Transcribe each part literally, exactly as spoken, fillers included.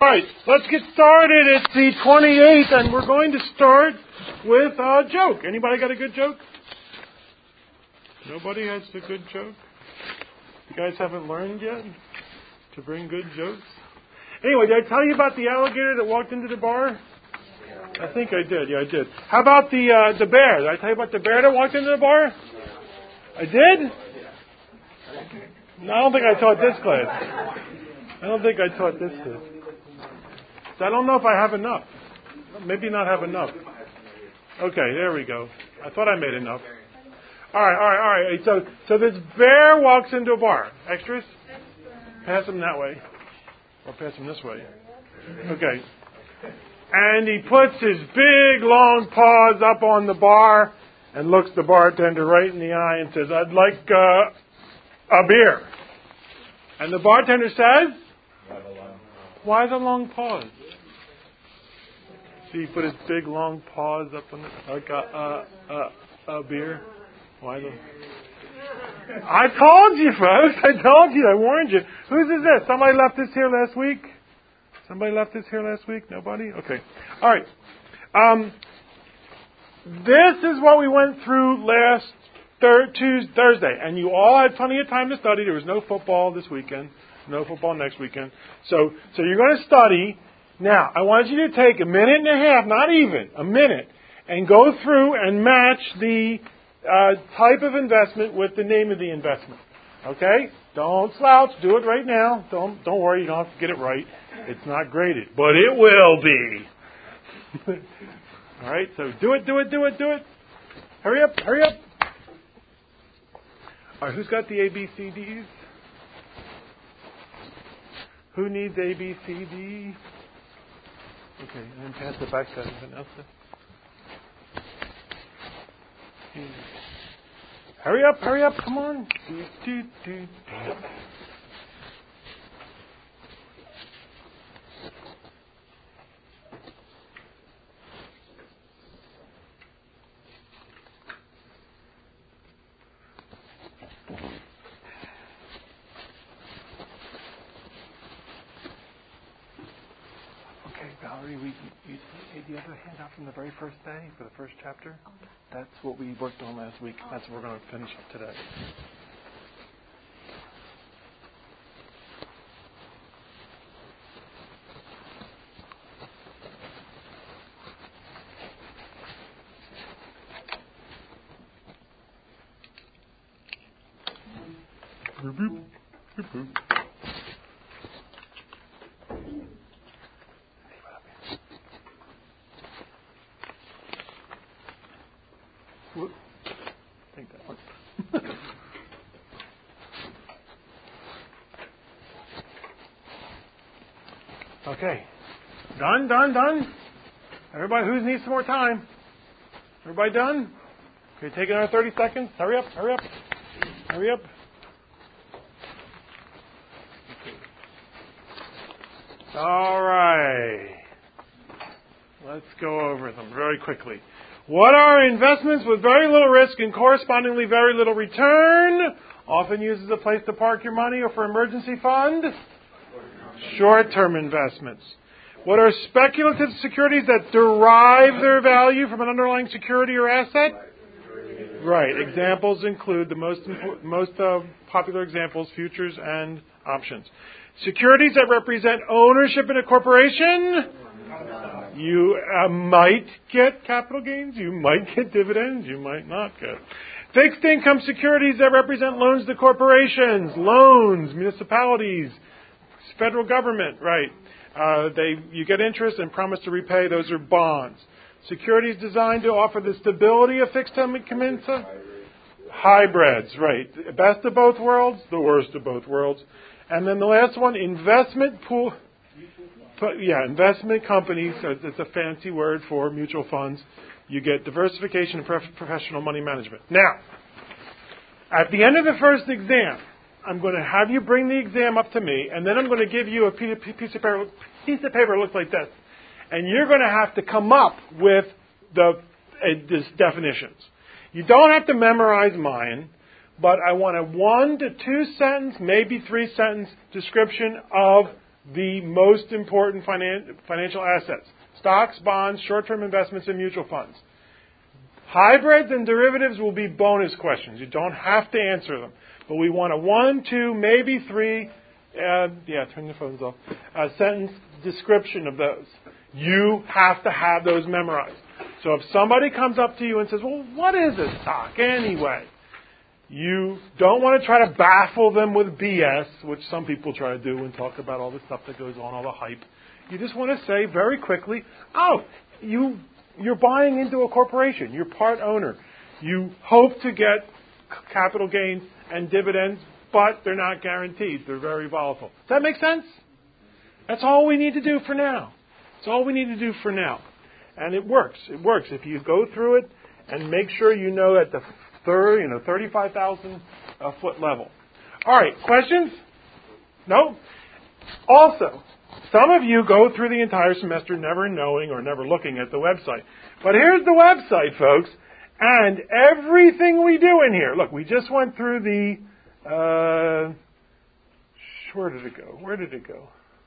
All right, let's get started. It's the twenty-eighth, and we're going to start with a joke. Anybody got a good joke? Nobody has a good joke? You guys haven't learned yet to bring good jokes? Anyway, did I tell you about the alligator that walked into the bar? I think I did. Yeah, I did. How about the uh, the bear? Did I tell you about the bear that walked into the bar? I did? No, I don't think I taught this class. I don't think I taught this class. So I don't know if I have enough. Maybe not have enough. Okay, there we go. I thought I made enough. All right, all right, all right. So, so this bear walks into a bar. Extras? Pass them that way. Or pass them this way. Okay. And he puts his big, long paws up on the bar and looks the bartender right in the eye and says, I'd like uh, a beer. And the bartender says, why the long paws? See, he put his big, long paws up on the, like a, a, a, a beer. Why the... I told you, folks. I told you. I warned you. Whose is this? Somebody left this here last week? Somebody left this here last week? Nobody? Okay. All right. Um, this is what we went through last thir- Tuesday, Thursday. And you all had plenty of time to study. There was no football this weekend. No football next weekend. So, so you're going to study. Now, I want you to take a minute and a half, not even, a minute, and go through and match the uh, type of investment with the name of the investment. Okay? Don't slouch. Do it right now. Don't don't worry. You don't have to get it right. It's not graded, but it will be. All right? So do it, do it, do it, do it. Hurry up, hurry up. All right, who's got the A B C Ds? Who needs A, B, C, D? Okay, and then pass it back to everyone else. Hurry up, hurry up, come on. Do, do, do, do. Valerie, we, you did the other handout from the very first day for the first chapter? That's what we worked on last week. That's what we're going to finish up today. Boop, boop, boop, boop. Whoop. I think that one. Okay. Done, done, done. Everybody, who needs some more time? Everybody done? Okay, take another thirty seconds. Hurry up, hurry up. Hurry up. Okay. All right. Let's go over them very quickly. What are investments with very little risk and correspondingly very little return? Often used as a place to park your money or for emergency fund? Short-term investments. What are speculative securities that derive their value from an underlying security or asset? Right. Examples include the most impo- most uh, popular examples, futures and options. Securities that represent ownership in a corporation? You uh, might get capital gains, you might get dividends, you might not get. Fixed income securities that represent loans to corporations, loans, municipalities, federal government, right. Uh, they you get interest and promise to repay, those are bonds. Securities designed to offer the stability of fixed income, hybrids, right. Best of both worlds, the worst of both worlds. And then the last one, investment pool. Yeah, investment companies, it's a fancy word for mutual funds. You get diversification and prof- professional money management. Now, at the end of the first exam, I'm going to have you bring the exam up to me, and then I'm going to give you a piece of paper, piece of paper that looks like this. And you're going to have to come up with the uh, this definitions. You don't have to memorize mine, but I want a one to two sentence, maybe three sentence description of the most important finan- financial assets. Stocks, bonds, short-term investments, and mutual funds. Hybrids and derivatives will be bonus questions. You don't have to answer them. But we want a one, two, maybe three, uh, yeah, turn the phones off, a sentence description of those. You have to have those memorized. So if somebody comes up to you and says, well, what is a stock anyway? You don't want to try to baffle them with B S, which some people try to do and talk about all the stuff that goes on, all the hype. You just want to say very quickly, oh, you, you're buying into a corporation. You're part owner. You hope to get capital gains and dividends, but they're not guaranteed. They're very volatile. Does that make sense? That's all we need to do for now. That's all we need to do for now. And it works. It works. If you go through it and make sure you know at the third, you know, thirty-five thousand uh, foot level. All right, questions? No? Also, some of you go through the entire semester never knowing or never looking at the website. But here's the website, folks. And everything we do in here, look, we just went through the, uh, where did it go? Where did it go?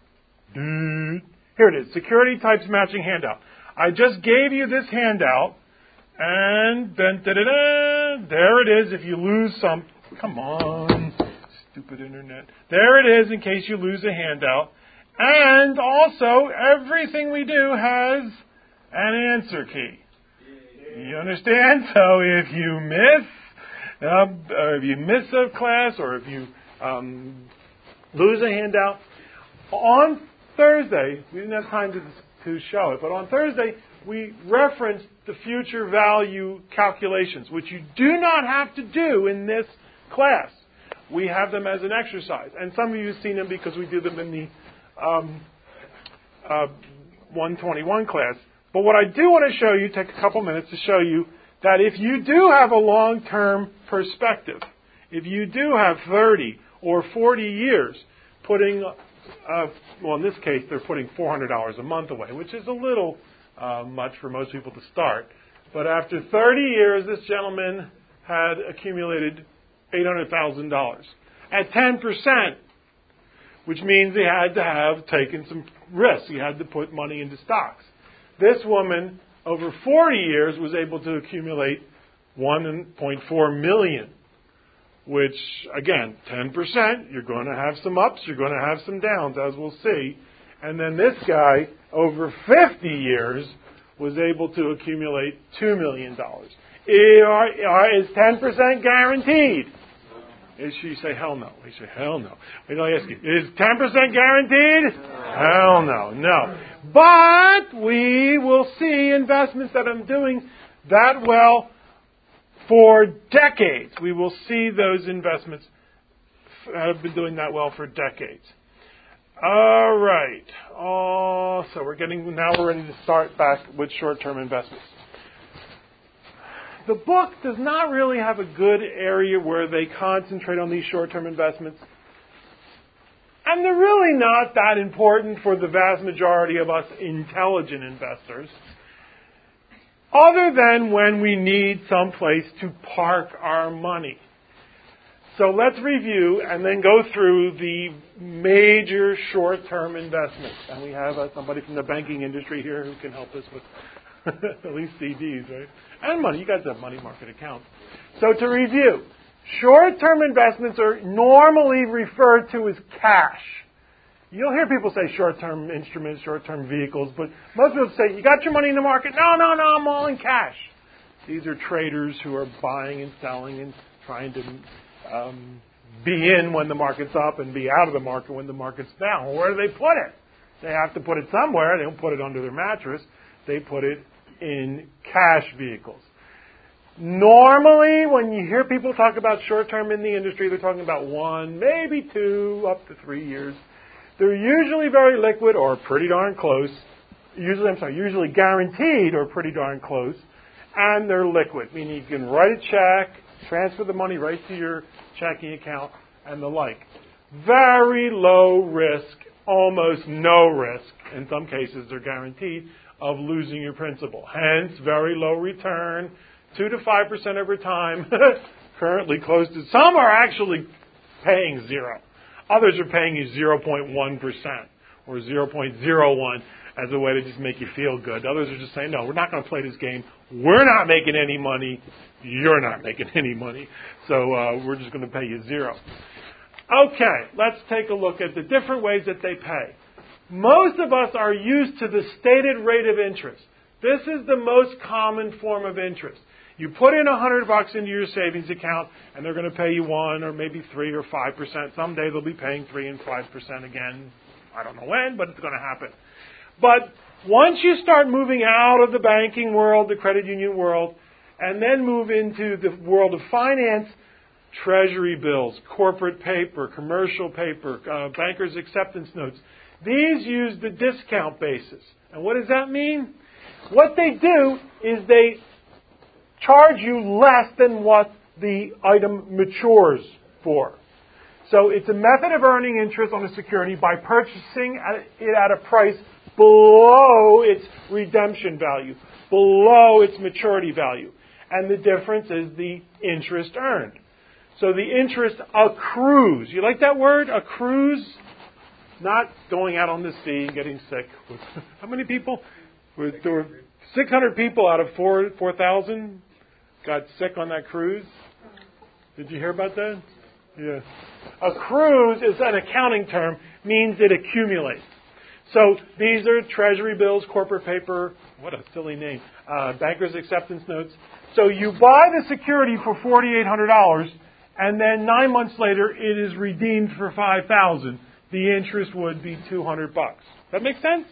Here it is, security types matching handout. I just gave you this handout, and then, da-da-da, there it is if you lose some, come on, stupid internet. There it is in case you lose a handout. And also, everything we do has an answer key. You understand? So if you miss, uh, or if you miss a class, or if you um, lose a handout, on Thursday, we didn't have time to, to show it, but on Thursday, we referenced the future value calculations, which you do not have to do in this class. We have them as an exercise. And some of you have seen them because we do them in the um, uh, one twenty-one class. But what I do want to show you, take a couple minutes to show you, that if you do have a long-term perspective, if you do have thirty or forty years putting, uh, well, in this case, they're putting four hundred dollars a month away, which is a little uh, much for most people to start. But after thirty years, this gentleman had accumulated eight hundred thousand dollars at ten percent, which means he had to have taken some risks. He had to put money into stocks. This woman, over forty years, was able to accumulate one point four million dollars, which, again, ten percent, you're going to have some ups, you're going to have some downs, as we'll see. And then this guy, over fifty years, was able to accumulate two million dollars. Is ten percent guaranteed? Is she say, hell no. We say, hell no. Wait till I ask you, is ten percent guaranteed? Hell no, no. But we will see investments that I'm doing that well for decades. We will see those investments have been doing that well for decades. All right. Oh, so we're getting, now we're ready to start back with short-term investments. The book does not really have a good area where they concentrate on these short-term investments. And they're really not that important for the vast majority of us intelligent investors, other than when we need some place to park our money. So let's review and then go through the major short-term investments. And we have uh, somebody from the banking industry here who can help us with at least C Ds, right? And money. You guys have money market accounts. So to review, short-term investments are normally referred to as cash. You'll hear people say short-term instruments, short-term vehicles, but most people say, you got your money in the market? No, no, no, I'm all in cash. These are traders who are buying and selling and trying to um, be in when the market's up and be out of the market when the market's down. Well, where do they put it? They have to put it somewhere. They don't put it under their mattress. They put it in cash vehicles. Normally, when you hear people talk about short-term in the industry, they're talking about one, maybe two, up to three years. They're usually very liquid or pretty darn close. Usually, I'm sorry, usually guaranteed or pretty darn close. And they're liquid, meaning you can write a check, transfer the money right to your checking account, and the like. Very low risk, almost no risk. In some cases, they're guaranteed of losing your principal. Hence, very low return, two to five percent over time. Currently close to, some are actually paying zero. Others are paying you zero point one percent. or zero point zero one as a way to just make you feel good. Others are just saying, no, we're not going to play this game. We're not making any money. You're not making any money. So uh, we're just going to pay you zero. Okay, let's take a look at the different ways that they pay. Most of us are used to the stated rate of interest. This is the most common form of interest. You put in a hundred bucks into your savings account, and they're going to pay you one or maybe three or five percent. Someday they'll be paying three and five percent again. I don't know when, but it's going to happen. But once you start moving out of the banking world, the credit union world, and then move into the world of finance, treasury bills, corporate paper, commercial paper, uh, bankers' acceptance notes, these use the discount basis. And what does that mean? What they do is they charge you less than what the item matures for. So it's a method of earning interest on a security by purchasing it at a price below its redemption value, below its maturity value. And the difference is the interest earned. So the interest accrues. You like that word, accrues? Not going out on the sea and getting sick. How many people? There were six hundred people out of four four thousand got sick on that cruise. Did you hear about that? Yeah. Accrues is an accounting term, means it accumulates. So these are treasury bills, corporate paper, what a silly name, uh, bankers' acceptance notes. So you buy the security for four thousand eight hundred dollars, and then nine months later it is redeemed for five thousand dollars. The interest would be two hundred bucks. That make sense?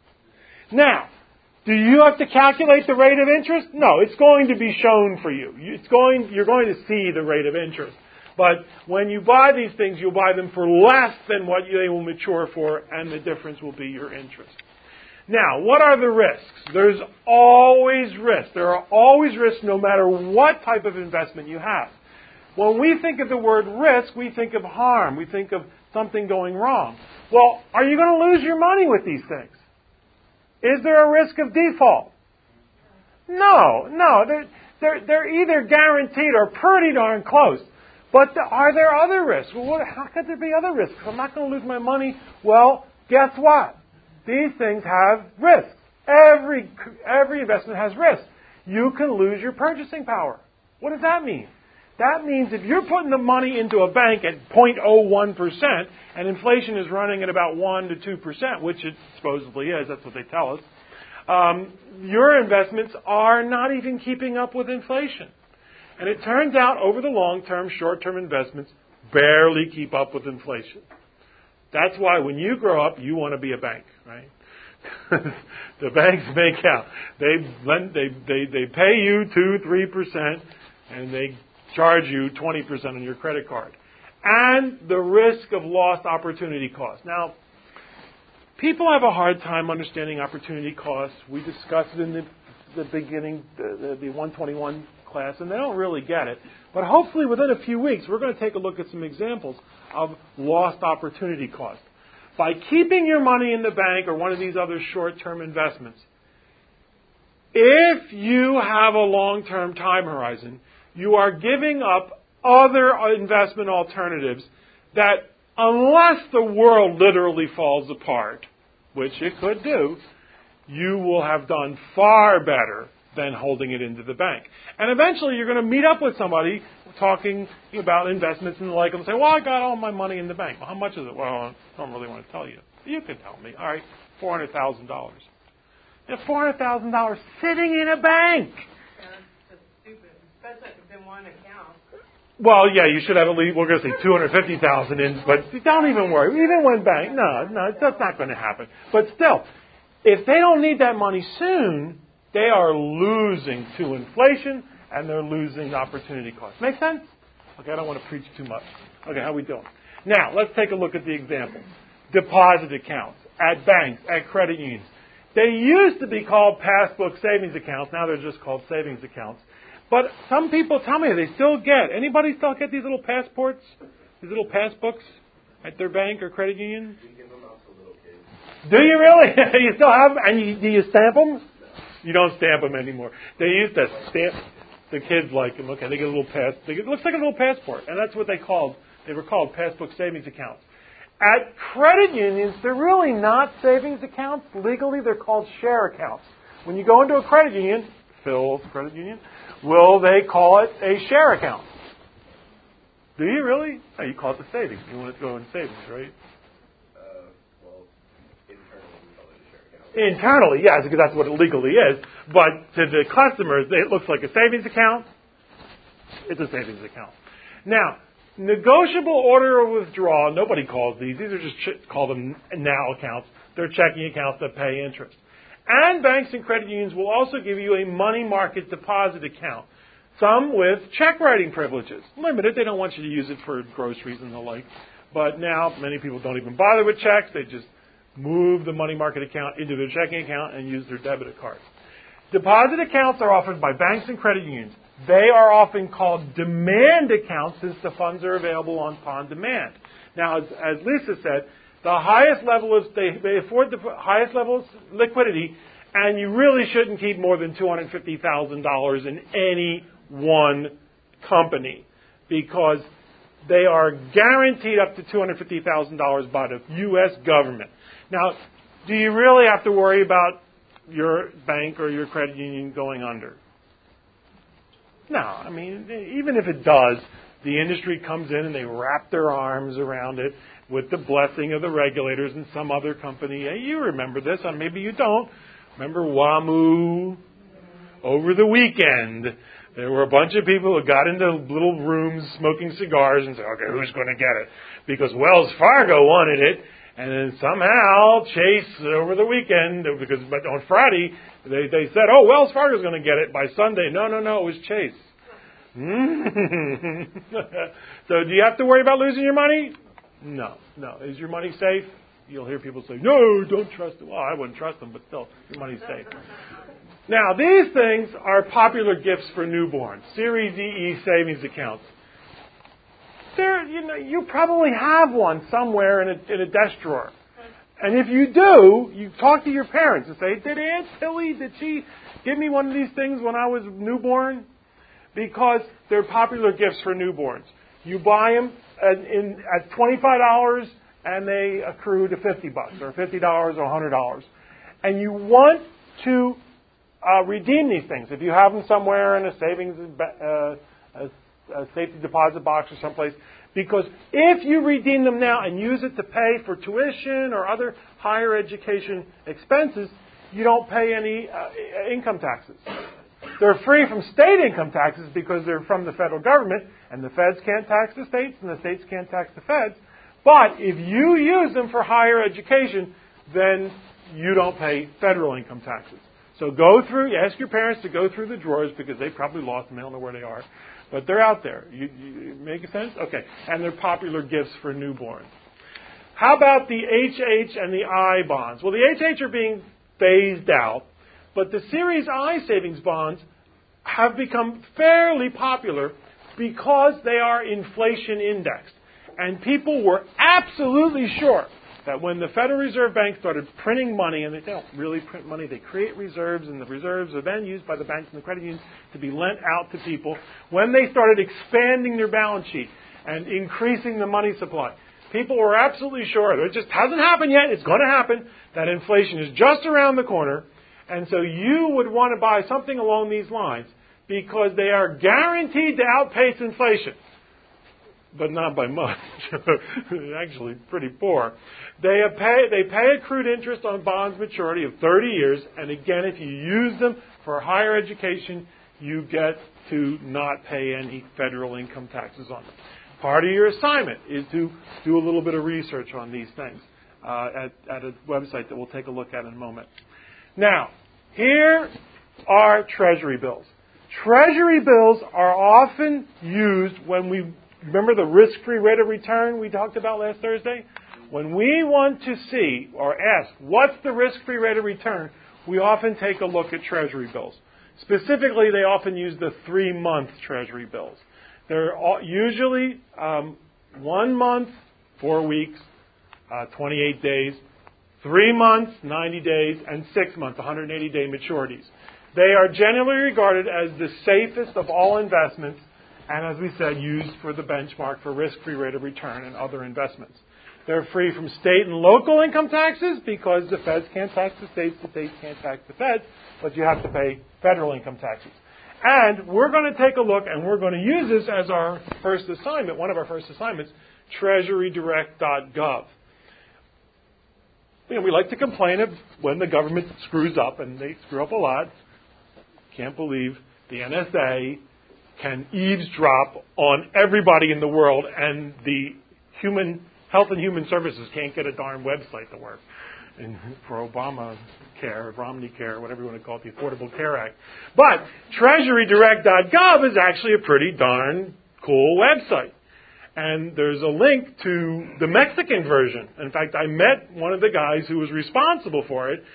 Now, do you have to calculate the rate of interest? No, it's going to be shown for you. It's going, you're going to see the rate of interest. But when you buy these things, you'll buy them for less than what they will mature for, and the difference will be your interest. Now, what are the risks? There's always risk. There are always risks no matter what type of investment you have. When we think of the word risk, we think of harm. We think of something going wrong. Well, are you going to lose your money with these things? Is there a risk of default? No, no. They're, they're, they're either guaranteed or pretty darn close. But the, are there other risks? Well, what, how could there be other risks? I'm not going to lose my money. Well, guess what? These things have risks. Every, every investment has risks. You can lose your purchasing power. What does that mean? That means if you're putting the money into a bank at zero point zero one percent and inflation is running at about one to two percent, which it supposedly is, that's what they tell us, um, your investments are not even keeping up with inflation. And it turns out over the long term, short-term investments barely keep up with inflation. That's why when you grow up, you want to be a bank, right? The banks make out. They lend, they, they, they pay you two, three percent, and they charge you twenty percent on your credit card. And the risk of lost opportunity cost. Now, people have a hard time understanding opportunity costs. We discussed it in the, the beginning, the, the, the one twenty-one class, and they don't really get it. But hopefully within a few weeks, we're going to take a look at some examples of lost opportunity cost. By keeping your money in the bank or one of these other short-term investments, if you have a long-term time horizon, you are giving up other investment alternatives that, unless the world literally falls apart, which it could do, you will have done far better than holding it into the bank. And eventually you're going to meet up with somebody talking about investments and the like, and say, well, I got all my money in the bank. Well, how much is it? Well, I don't really want to tell you. You can tell me. All right, four hundred thousand dollars. You have four hundred thousand dollars sitting in a bank. That's stupid, especially if it's in one account. Well, yeah, you should have at least, we're going to say two hundred fifty thousand dollars in, but don't even worry. Even one bank, no, no, that's not going to happen. But still, if they don't need that money soon, they are losing to inflation, and they're losing opportunity costs. Make sense? Okay, I don't want to preach too much. Okay, how we doing? Now, let's take a look at the examples. Deposit accounts at banks, at credit unions. They used to be called passbook savings accounts. Now they're just called savings accounts. But some people tell me they still get. Anybody still get these little passports, these little passbooks at their bank or credit union? We give them out to little kids. Do you really? You still have them? And you, do you stamp them? You don't stamp them anymore. They used to stamp. The kids like them. Okay, they get a little pass. They get, it looks like a little passport, and that's what they called. They were called passbook savings accounts. At credit unions, they're really not savings accounts. Legally, they're called share accounts. When you go into a credit union, Phil's credit union, will they call it a share account? Do you really? No, you call it the savings. You want it to go in savings, right? Uh, well, internally we call it a share account. Internally, yes, because that's what it legally is. But to the customers, it looks like a savings account. It's a savings account. Now, negotiable order of withdrawal, nobody calls these. These are just ch- call them now accounts. They're checking accounts that pay interest. And banks and credit unions will also give you a money market deposit account. Some with check writing privileges. Limited, they don't want you to use it for groceries and the like. But now many people don't even bother with checks. They just move the money market account into their checking account and use their debit card. Deposit accounts are offered by banks and credit unions. They are often called demand accounts since the funds are available upon demand. Now, as, as Lisa said, the highest level of, they, they afford the highest level of liquidity, and you really shouldn't keep more than two hundred fifty thousand dollars in any one company because they are guaranteed up to two hundred fifty thousand dollars by the U S government. Now, do you really have to worry about your bank or your credit union going under? No, I mean, even if it does, the industry comes in and they wrap their arms around it with the blessing of the regulators and some other company. Hey, you remember this, or maybe you don't. Remember WAMU? Over the weekend, there were a bunch of people who got into little rooms smoking cigars and said, okay, who's going to get it? Because Wells Fargo wanted it. And then somehow Chase over the weekend, because but on Friday, they, they said, oh, Wells Fargo's going to get it by Sunday. No, no, no, it was Chase. So do you have to worry about losing your money? No, no. Is your money safe? You'll hear people say, no, don't trust them. Well, I wouldn't trust them, but still, your money's safe. Now, these things are popular gifts for newborns. Series E E savings accounts. There, you know, you probably have one somewhere in a, in a desk drawer. And if you do, you talk to your parents and say, did Aunt Tilly, did she give me one of these things when I was newborn? Because they're popular gifts for newborns. You buy them at, in, at twenty-five dollars and they accrue to fifty bucks or fifty dollars or one hundred dollars. And you want to uh, redeem these things. If you have them somewhere in a savings uh, a, a safety deposit box or someplace, because if you redeem them now and use it to pay for tuition or other higher education expenses, you don't pay any uh, income taxes. They're free from state income taxes because they're from the federal government, and the feds can't tax the states, and the states can't tax the feds. But if you use them for higher education, then you don't pay federal income taxes. So go through, ask your parents to go through the drawers because they probably lost them, they don't know where they are. But they're out there. You, you make sense? Okay. And they're popular gifts for newborns. How about the H H and the I bonds? Well, the H H are being phased out, but the Series I savings bonds have become fairly popular because they are inflation indexed. And people were absolutely sure that when the Federal Reserve Bank started printing money, and they don't really print money, they create reserves, and the reserves are then used by the banks and the credit unions to be lent out to people. When they started expanding their balance sheet and increasing the money supply, people were absolutely sure, it just hasn't happened yet, it's going to happen, that inflation is just around the corner. And so you would want to buy something along these lines because they are guaranteed to outpace inflation. But not by much. Actually, pretty poor. They pay, they pay accrued interest on bonds maturity of thirty years, and again, if you use them for higher education, you get to not pay any federal income taxes on them. Part of your assignment is to do a little bit of research on these things uh, at, at a website that we'll take a look at in a moment. Now, here are Treasury bills. Treasury bills are often used when we remember the risk-free rate of return we talked about last Thursday? When we want to see or ask what's the risk-free rate of return, we often take a look at Treasury bills. Specifically, they often use the three-month Treasury bills. They're usually um, one month, four weeks, uh, twenty-eight days, three months, ninety days, and six months, one hundred eighty day maturities. They are generally regarded as the safest of all investments, and as we said, used for the benchmark for risk-free rate of return and other investments. They're free from state and local income taxes because the feds can't tax the states, the states can't tax the feds, but you have to pay federal income taxes. And we're going to take a look, and we're going to use this as our first assignment, one of our first assignments, treasury direct dot gov. You know, we like to complain of when the government screws up, and they screw up a lot. Can't believe the N S A can eavesdrop on everybody in the world, and the human Health and Human Services can't get a darn website to work. And for Obama Care, Romney Care, whatever you want to call it, the Affordable Care Act. But treasury direct dot gov is actually a pretty darn cool website. And there's a link to the Mexican version. In fact, I met one of the guys who was responsible for it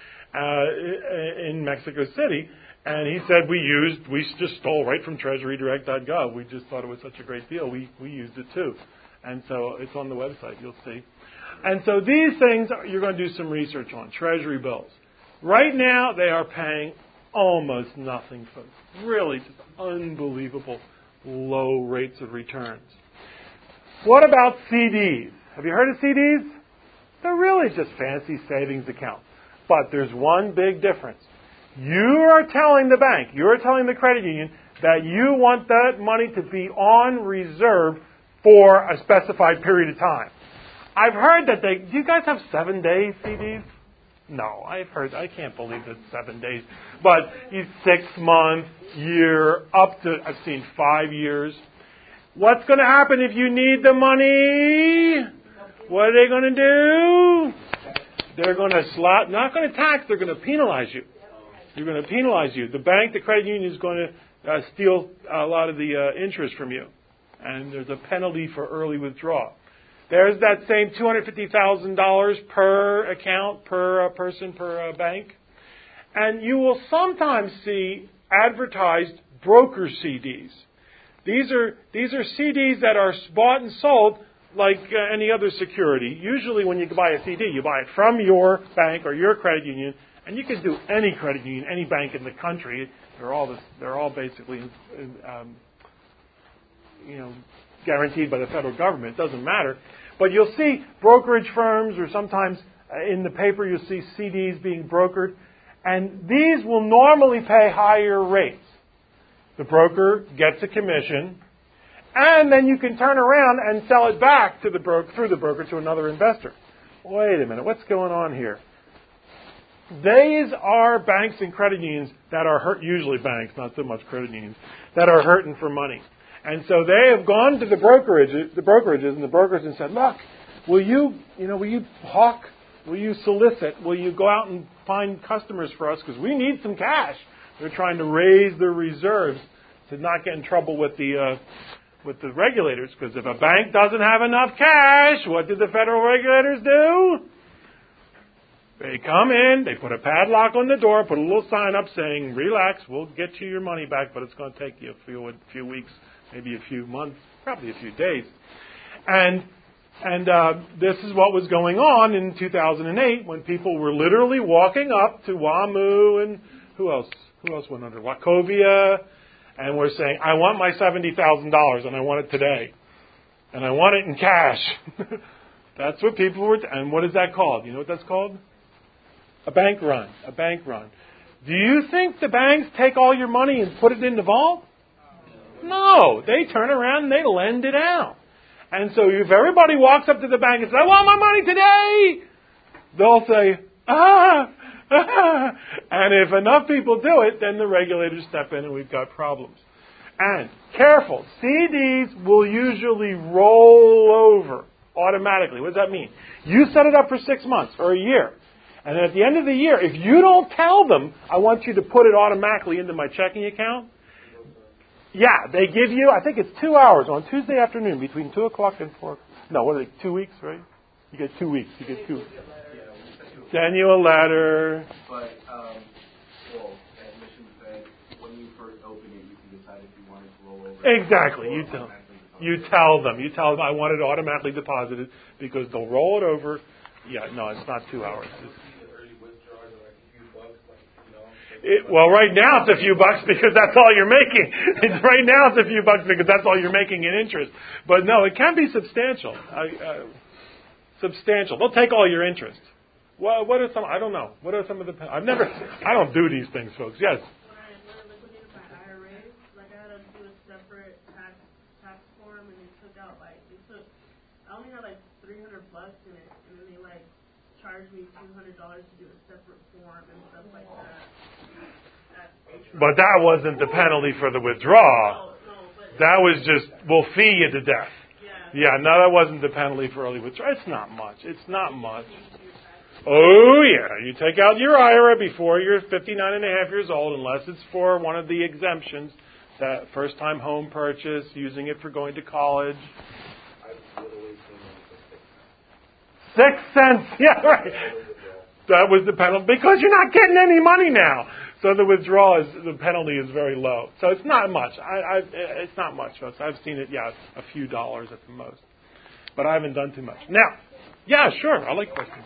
uh, in Mexico City, and he said we used, we just stole right from treasury direct dot gov. We just thought it was such a great deal. We we used it too. And so it's on the website, you'll see. And so these things, you're going to do some research on, treasury bills. Right now, they are paying almost nothing, folks. Really just unbelievable low rates of returns. What about C Ds? Have you heard of C Ds? They're really just fancy savings accounts. But there's one big difference. You are telling the bank, you're telling the credit union that you want that money to be on reserve for a specified period of time. I've heard that they, do you guys have seven day C Ds? No, I've heard, I can't believe it's seven days. But you six months, year, up to, I've seen five years. What's going to happen if you need the money? What are they going to do? They're going to slap, not going to tax, they're going to penalize you. They're going to penalize you. The bank, the credit union is going to uh, steal a lot of the uh, interest from you. And there's a penalty for early withdrawal. There's that same two hundred fifty thousand dollars per account, per uh, person, per uh, bank. And you will sometimes see advertised broker C Ds. These are these are C Ds that are bought and sold like uh, any other security. Usually when you buy a C D, you buy it from your bank or your credit union, and you can do any credit union, any bank in the country. They're all this, they're all basically um, you know guaranteed by the federal government. It doesn't matter. But you'll see brokerage firms, or sometimes in the paper you'll see C Ds being brokered, and these will normally pay higher rates. The broker gets a commission, and then you can turn around and sell it back to the bro- through the broker to another investor. Wait a minute, what's going on here? These are banks and credit unions that are hurt, usually banks, not so much credit unions, that are hurting for money. And so they have gone to the brokerages, the brokerages and the brokers and said, look, will you, you know, will you hawk, will you solicit, will you go out and find customers for us because we need some cash. They're trying to raise their reserves to not get in trouble with the uh, with the regulators, because if a bank doesn't have enough cash, what did the federal regulators do? They come in, they put a padlock on the door, put a little sign up saying, relax, we'll get you your money back, but it's going to take you a few, a few weeks, maybe a few months, probably a few days. And and uh, this is what was going on in two thousand eight when people were literally walking up to WAMU and who else? Who else went under? Wachovia, and we're saying, I want my seventy thousand dollars and I want it today. And I want it in cash. That's what people were, t- and what is that called? You know what that's called? A bank run. A bank run. Do you think the banks take all your money and put it in the vault? No. They turn around and they lend it out. And so if everybody walks up to the bank and says, I want my money today, they'll say, ah, ah. And if enough people do it, then the regulators step in and we've got problems. And careful, C Ds will usually roll over automatically. What does that mean? You set it up for six months or a year. And then at the end of the year, if you don't tell them, I want you to put it automatically into my checking account, yeah, they give you, I think it's two hours on Tuesday afternoon between two o'clock and four. No, what are they, two weeks, right? You get two weeks. You get two. Send you a letter. But, um, well, at Mission said, when you first open it, you can decide if you want it to roll over. Exactly. You tell, you tell them. You tell them I want it automatically deposited because they'll roll it over. Yeah, no, it's not two hours. It's, It, well, right now it's a few bucks because that's all you're making. It's, right now it's a few bucks because that's all you're making in interest. But no, it can be substantial. I, uh, substantial. They'll take all your interest. Well, what are some? I don't know. What are some of the? I've never. I don't do these things, folks. Yes. When I, when I liquidated my I R A, like I had to do a separate tax tax form, and they took out like they took. I only had like three hundred bucks in it, and then they like charged me two hundred dollars to do a separate form and stuff like that. But that wasn't the penalty for the withdrawal. No, no, but That was just we'll fee you to death. yeah. Yeah, no, that wasn't the penalty for early withdrawal. It's not much. It's not much. Oh, yeah. You take out your I R A before you're fifty-nine and a half years old, unless it's for one of the exemptions, that first-time home purchase, using it for going to college. Six cents. Yeah, right. That was the penalty, because you're not getting any money now. So the withdrawal is, the penalty is very low. So it's not much. I, I, it's not much, folks. I've seen it, yeah, a few dollars at the most. But I haven't done too much. Now, yeah, sure. I like questions.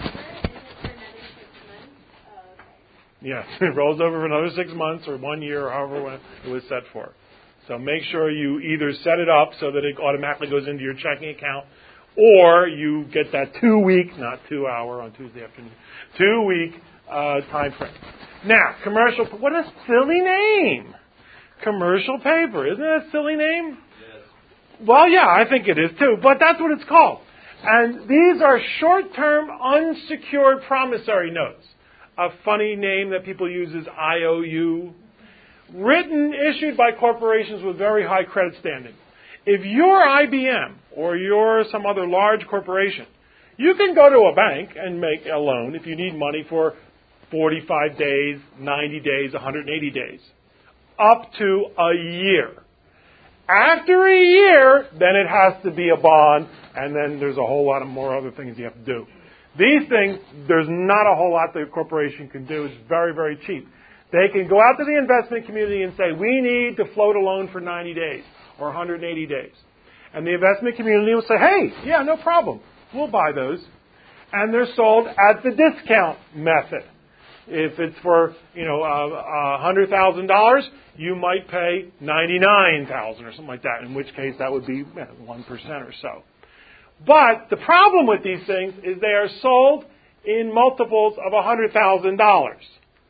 Yes, it rolls over for another six months or one year or however it was set for. So make sure you either set it up so that it automatically goes into your checking account, or you get that two-week, not two-hour on Tuesday afternoon, two-week uh, time frame. Now, commercial, what a silly name. Commercial paper. Isn't that a silly name? Yes. Well, yeah, I think it is too, but that's what it's called. And these are short-term unsecured promissory notes. A funny name that people use is I O U. Written, issued by corporations with very high credit standing. If you're I B M or you're some other large corporation, you can go to a bank and make a loan if you need money for forty-five days, ninety days, one hundred eighty days, up to a year. After a year, then it has to be a bond, and then there's a whole lot of more other things you have to do. These things, there's not a whole lot the corporation can do. It's very, very cheap. They can go out to the investment community and say, we need to float a loan for ninety days or one hundred eighty days. And the investment community will say, hey, yeah, no problem. We'll buy those. And they're sold at the discount method. If it's for, you know, uh, one hundred thousand dollars, you might pay ninety-nine thousand dollars or something like that, in which case that would be one percent or so. But the problem with these things is they are sold in multiples of one hundred thousand dollars.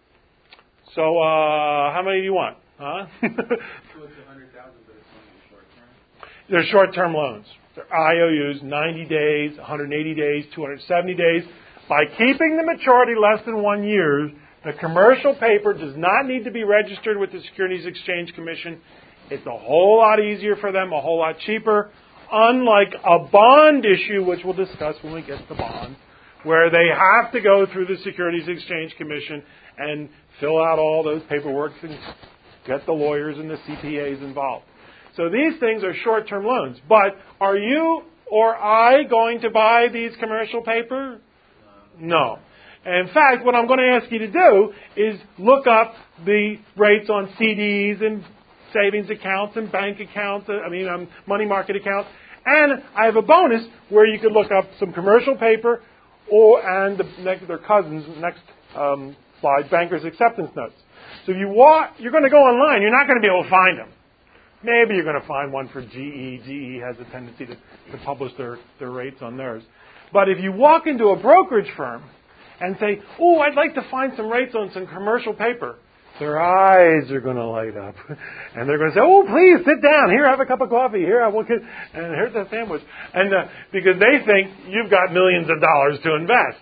So uh, how many do you want? Huh? So it's one hundred thousand, but it's only short term? They're short-term loans. They're I O Us, ninety days, one hundred eighty days, two hundred seventy days. By keeping the maturity less than one year, the commercial paper does not need to be registered with the Securities Exchange Commission. It's a whole lot easier for them, a whole lot cheaper, unlike a bond issue, which we'll discuss when we get to the bond, where they have to go through the Securities Exchange Commission and fill out all those paperwork and get the lawyers and the C P As involved. So these things are short-term loans. But are you or I going to buy these commercial paper? No. In fact, what I'm going to ask you to do is look up the rates on C Ds and savings accounts and bank accounts, I mean, um, money market accounts. And I have a bonus where you could look up some commercial paper or and the, next, their cousins, next um, slide, bankers' acceptance notes. So if you walk, you're going to go online. You're not going to be able to find them. Maybe you're going to find one for G E. G E has a tendency to, to publish their, their rates on theirs. But if you walk into a brokerage firm and say, oh, I'd like to find some rates on some commercial paper, their eyes are going to light up. And they're going to say, oh, please, sit down. Here, have a cup of coffee. Here, have one, and here's a sandwich. And uh, because they think you've got millions of dollars to invest.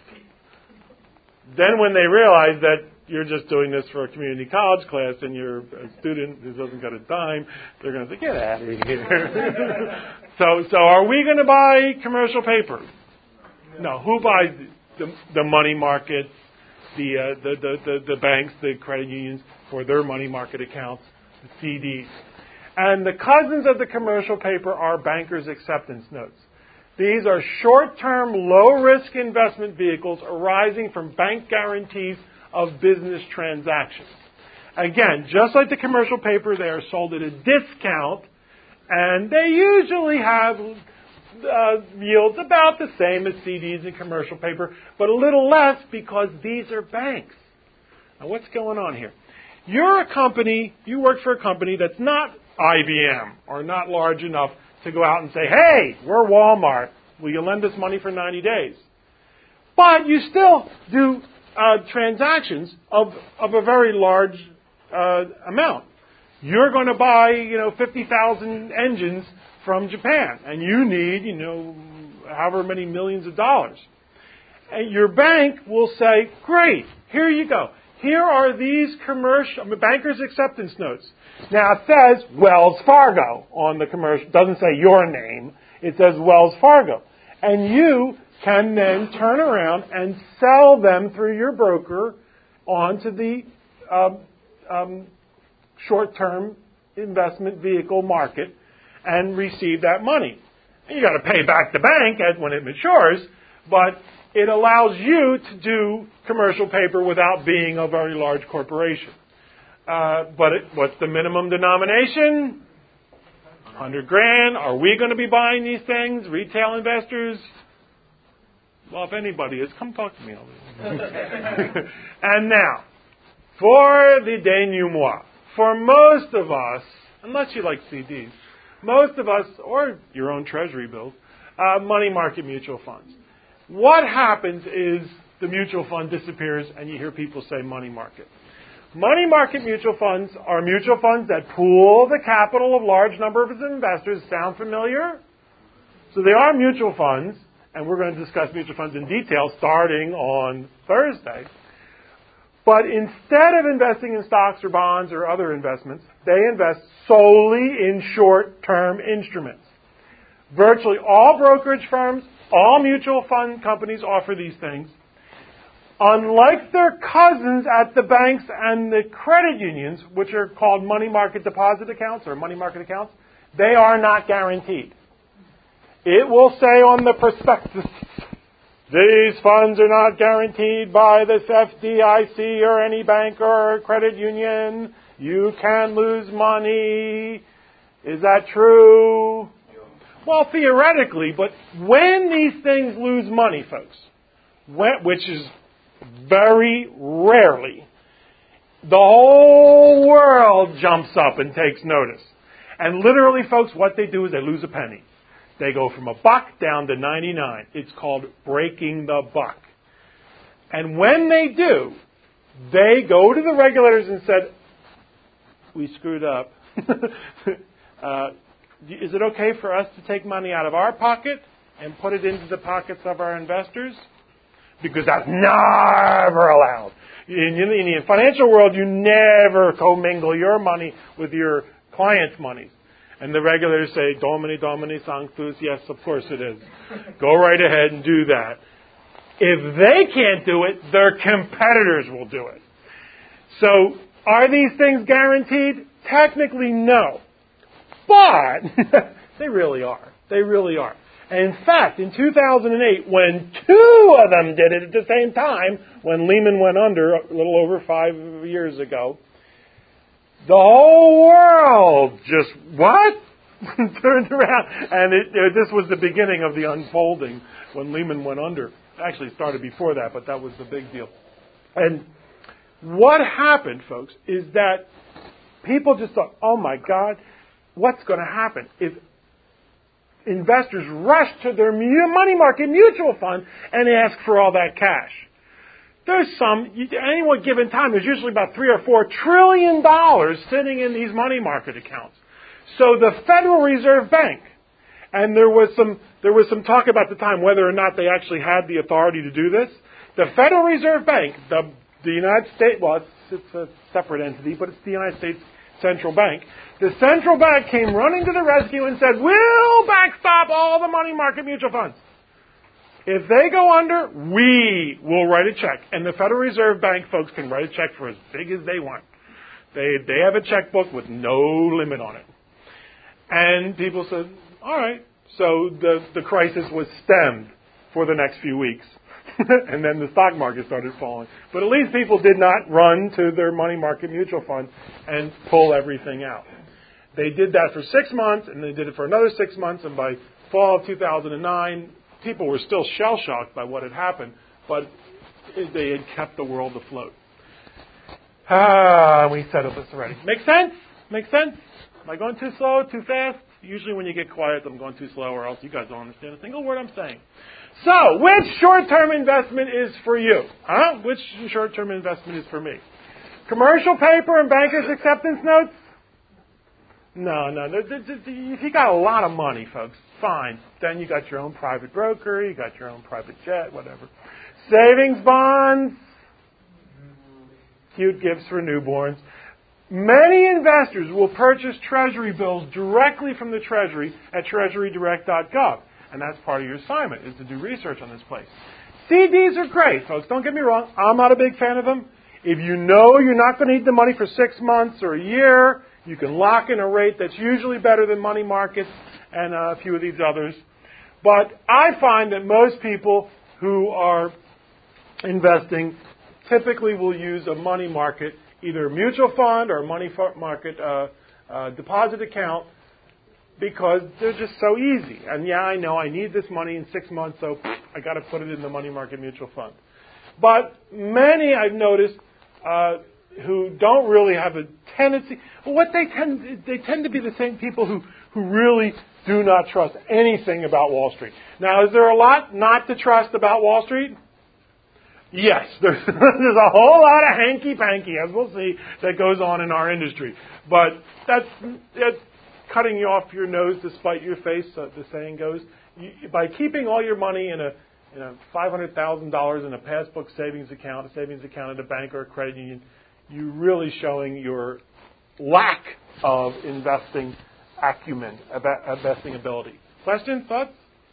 Then when they realize that you're just doing this for a community college class and you're a student who doesn't get a dime, they're going to say, get out of here. so, so are we going to buy commercial paper? No. Who buys the, the money market, the, uh, the, the, the, the banks, the credit unions for their money market accounts, the C Ds? And the cousins of the commercial paper are bankers' acceptance notes. These are short-term, low-risk investment vehicles arising from bank guarantees of business transactions. Again, just like the commercial paper, they are sold at a discount, and they usually have uh, yields about the same as C Ds and commercial paper, but a little less because these are banks. Now, what's going on here? You're a company, you work for a company that's not I B M or not large enough to go out and say, hey, we're Walmart, Will you lend us money for ninety days? But you still do uh, transactions of, of a very large uh, amount. You're going to buy, you know, fifty thousand engines from Japan, and you need, you know, however many millions of dollars. And your bank will say, great, here you go. Here are these commercial, banker's acceptance notes. Now it says Wells Fargo on the commercial. It doesn't say your name. It says Wells Fargo. And you can then turn around and sell them through your broker onto the um, um, short-term investment vehicle market and receive that money. And you got to pay back the bank as when it matures, but it allows you to do commercial paper without being a very large corporation. Uh, but it, what's the minimum denomination? one hundred grand. Are we going to be buying these things? Retail investors? Well, if anybody is, come talk to me. And now, for the denouement. For most of us, unless you like C Ds, most of us, or your own treasury bills, uh, money market mutual funds. What happens is the mutual fund disappears and you hear people say money market. Money market mutual funds are mutual funds that pool the capital of large number of investors. Sound familiar? So they are mutual funds, and we're going to discuss mutual funds in detail starting on Thursday. But instead of investing in stocks or bonds or other investments, they invest solely in short-term instruments. Virtually all brokerage firms, all mutual fund companies offer these things. Unlike their cousins at the banks and the credit unions, which are called money market deposit accounts or money market accounts, they are not guaranteed. It will say on the prospectus, these funds are not guaranteed by the F D I C or any bank or credit union. You can lose money. Is that true? Well, theoretically, but when these things lose money, folks, when, which is very rarely, the whole world jumps up and takes notice. And literally, folks, what they do is they lose a penny. They go from a buck down to ninety-nine. It's called breaking the buck. And when they do, they go to the regulators and said, we screwed up. uh, is it okay for us to take money out of our pocket and put it into the pockets of our investors? Because that's never allowed. In, in, in the financial world, you never commingle your money with your client's money. And the regulators say, Domini, Domini, Sanctus, yes, of course it is. Go right ahead and do that. If they can't do it, their competitors will do it. So, are these things guaranteed? Technically, no. But, they really are. They really are. And in fact, in two thousand eight, when two of them did it at the same time, when Lehman went under a little over five years ago, the whole world just, what? Turned around. And it, it, this was the beginning of the unfolding when Lehman went under. Actually, it started before that, but that was the big deal. And what happened, folks, is that people just thought, oh my God, what's going to happen if investors rush to their money market mutual fund and ask for all that cash? There's some, at any one given time, there's usually about three or four trillion dollars sitting in these money market accounts. So the Federal Reserve Bank, and there was some there was some talk about the time whether or not they actually had the authority to do this. The Federal Reserve Bank, the the United States, well, it's, it's a separate entity, but it's the United States Central Bank. The central bank came running to the rescue and said, we'll backstop all the money market mutual funds. If they go under, we will write a check. And the Federal Reserve Bank folks can write a check for as big as they want. They they have a checkbook with no limit on it. And people said, all right. So the, the crisis was stemmed for the next few weeks. And then the stock market started falling. But at least people did not run to their money market mutual fund and pull everything out. They did that for six months, and they did it for another six months, and by fall of two thousand nine, people were still shell-shocked by what had happened, but they had kept the world afloat. Ah, we settled this already. Make sense? Make sense? Am I going too slow, too fast? Usually when you get quiet, I'm going too slow, or else you guys don't understand a single word I'm saying. So, which short-term investment is for you? Huh? Which short-term investment is for me? Commercial paper and bankers' acceptance notes? No, no. If you got a lot of money, folks, fine. Then you got your own private broker, you got your own private jet, whatever. Savings bonds, cute gifts for newborns. Many investors will purchase Treasury bills directly from the Treasury at treasury direct dot gov. And that's part of your assignment, is to do research on this place. C Ds are great, folks. Don't get me wrong. I'm not a big fan of them. If you know you're not going to need the money for six months or a year, you can lock in a rate that's usually better than money markets and a few of these others. But I find that most people who are investing typically will use a money market, either a mutual fund or a money market uh, uh, deposit account, because they're just so easy. And yeah, I know I need this money in six months, so I got to put it in the money market mutual fund. But many I've noticed uh, who don't really have a tendency, well, what they tend they tend to be the same people who who really do not trust anything about Wall Street. Now, is there a lot not to trust about Wall Street? Yes, there's, there's a whole lot of hanky-panky, as we'll see, that goes on in our industry. But that's, that's cutting you off your nose to spite your face, uh, the saying goes. You, by keeping all your money in a, in a five hundred thousand dollars in a passbook savings account, a savings account at a bank or a credit union, you're really showing your lack of investing acumen, investing ability. Questions, thoughts?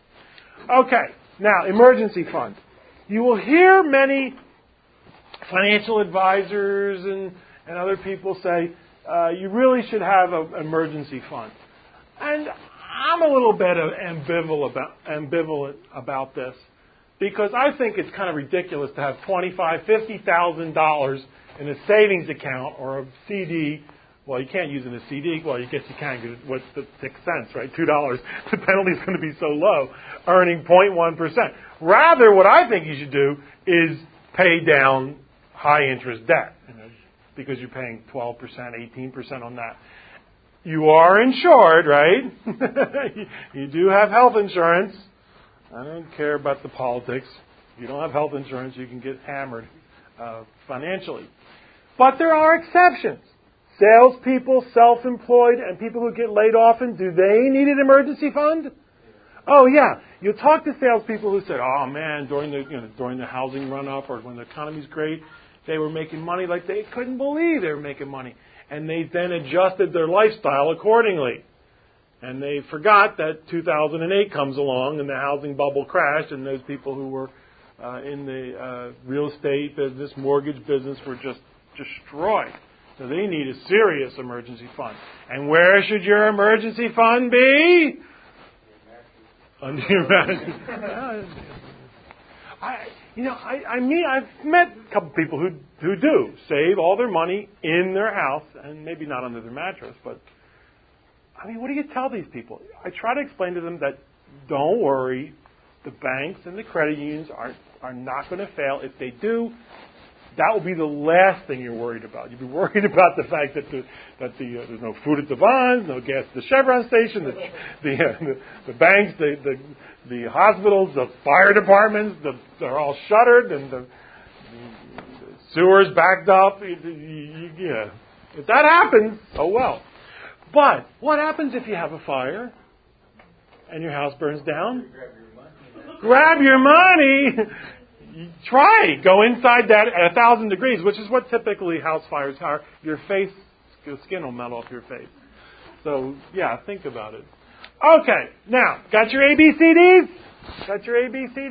Okay, now, emergency fund. You will hear many financial advisors and, and other people say, uh, you really should have an emergency fund. And I'm a little bit ambivalent about, ambivalent about this, because I think it's kind of ridiculous to have twenty-five thousand dollars, fifty thousand dollars in a savings account or a C D. Well, you can't use it in a C D. Well, you guess you can, because what's the six cents, right? Two dollars. The penalty is going to be so low, earning zero point one percent. Rather, what I think you should do is pay down high-interest debt, you know, because you're paying twelve percent, eighteen percent on that. You are insured, right? You do have health insurance. I don't care about the politics. If you don't have health insurance, you can get hammered uh, financially. But there are exceptions. Salespeople, self-employed, and people who get laid off, and do they need an emergency fund? Oh yeah, you talk to salespeople who said, "Oh man, during the you know during the housing run-up or when the economy's great, they were making money like they couldn't believe they were making money, and they then adjusted their lifestyle accordingly, and they forgot that two thousand eight comes along and the housing bubble crashed, and those people who were uh, in the uh, real estate business, mortgage business, were just destroyed." So they need a serious emergency fund. And where should your emergency fund be? Under your mattress. I, you know, I, I mean, I've met a couple people who who do save all their money in their house, and maybe not under their mattress. But I mean, what do you tell these people? I try to explain to them that don't worry, the banks and the credit unions are are not going to fail. If they do, that will be the last thing you're worried about. You'll be worried about the fact that the, that the, uh, there's no food at the Vons, no gas at the Chevron station, the the, uh, the, the banks, the, the the hospitals, the fire departments, the, they're all shuttered, and the, the sewers backed up. You, you, you, yeah. If that happens, oh well. But what happens if you have a fire and your house burns down? Grab your money. Try. Go inside that at a thousand degrees, which is what typically house fires are. Your face, your skin will melt off your face. So, yeah, think about it. Okay, now, got your A B C Ds? Got your A B C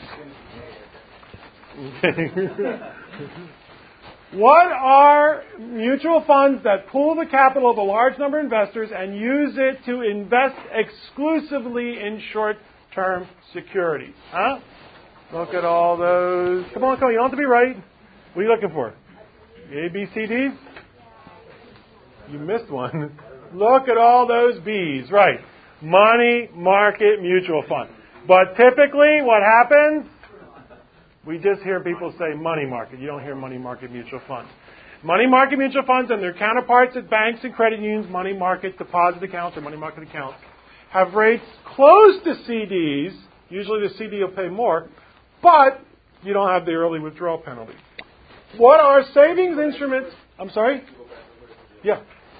Ds? What are mutual funds that pool the capital of a large number of investors and use it to invest exclusively in short-term securities? Huh? Look at all those. Come on, come on. You don't have to be right. What are you looking for? A, B, C, Ds? You missed one. Look at all those B's. Right. Money market mutual fund. But typically, what happens? We just hear people say money market. You don't hear money market mutual fund. Money market mutual funds and their counterparts at banks and credit unions, money market deposit accounts or money market accounts, have rates close to C Ds. Usually the C D will pay more, but you don't have the early withdrawal penalty. What are savings instruments? I'm sorry? Yeah.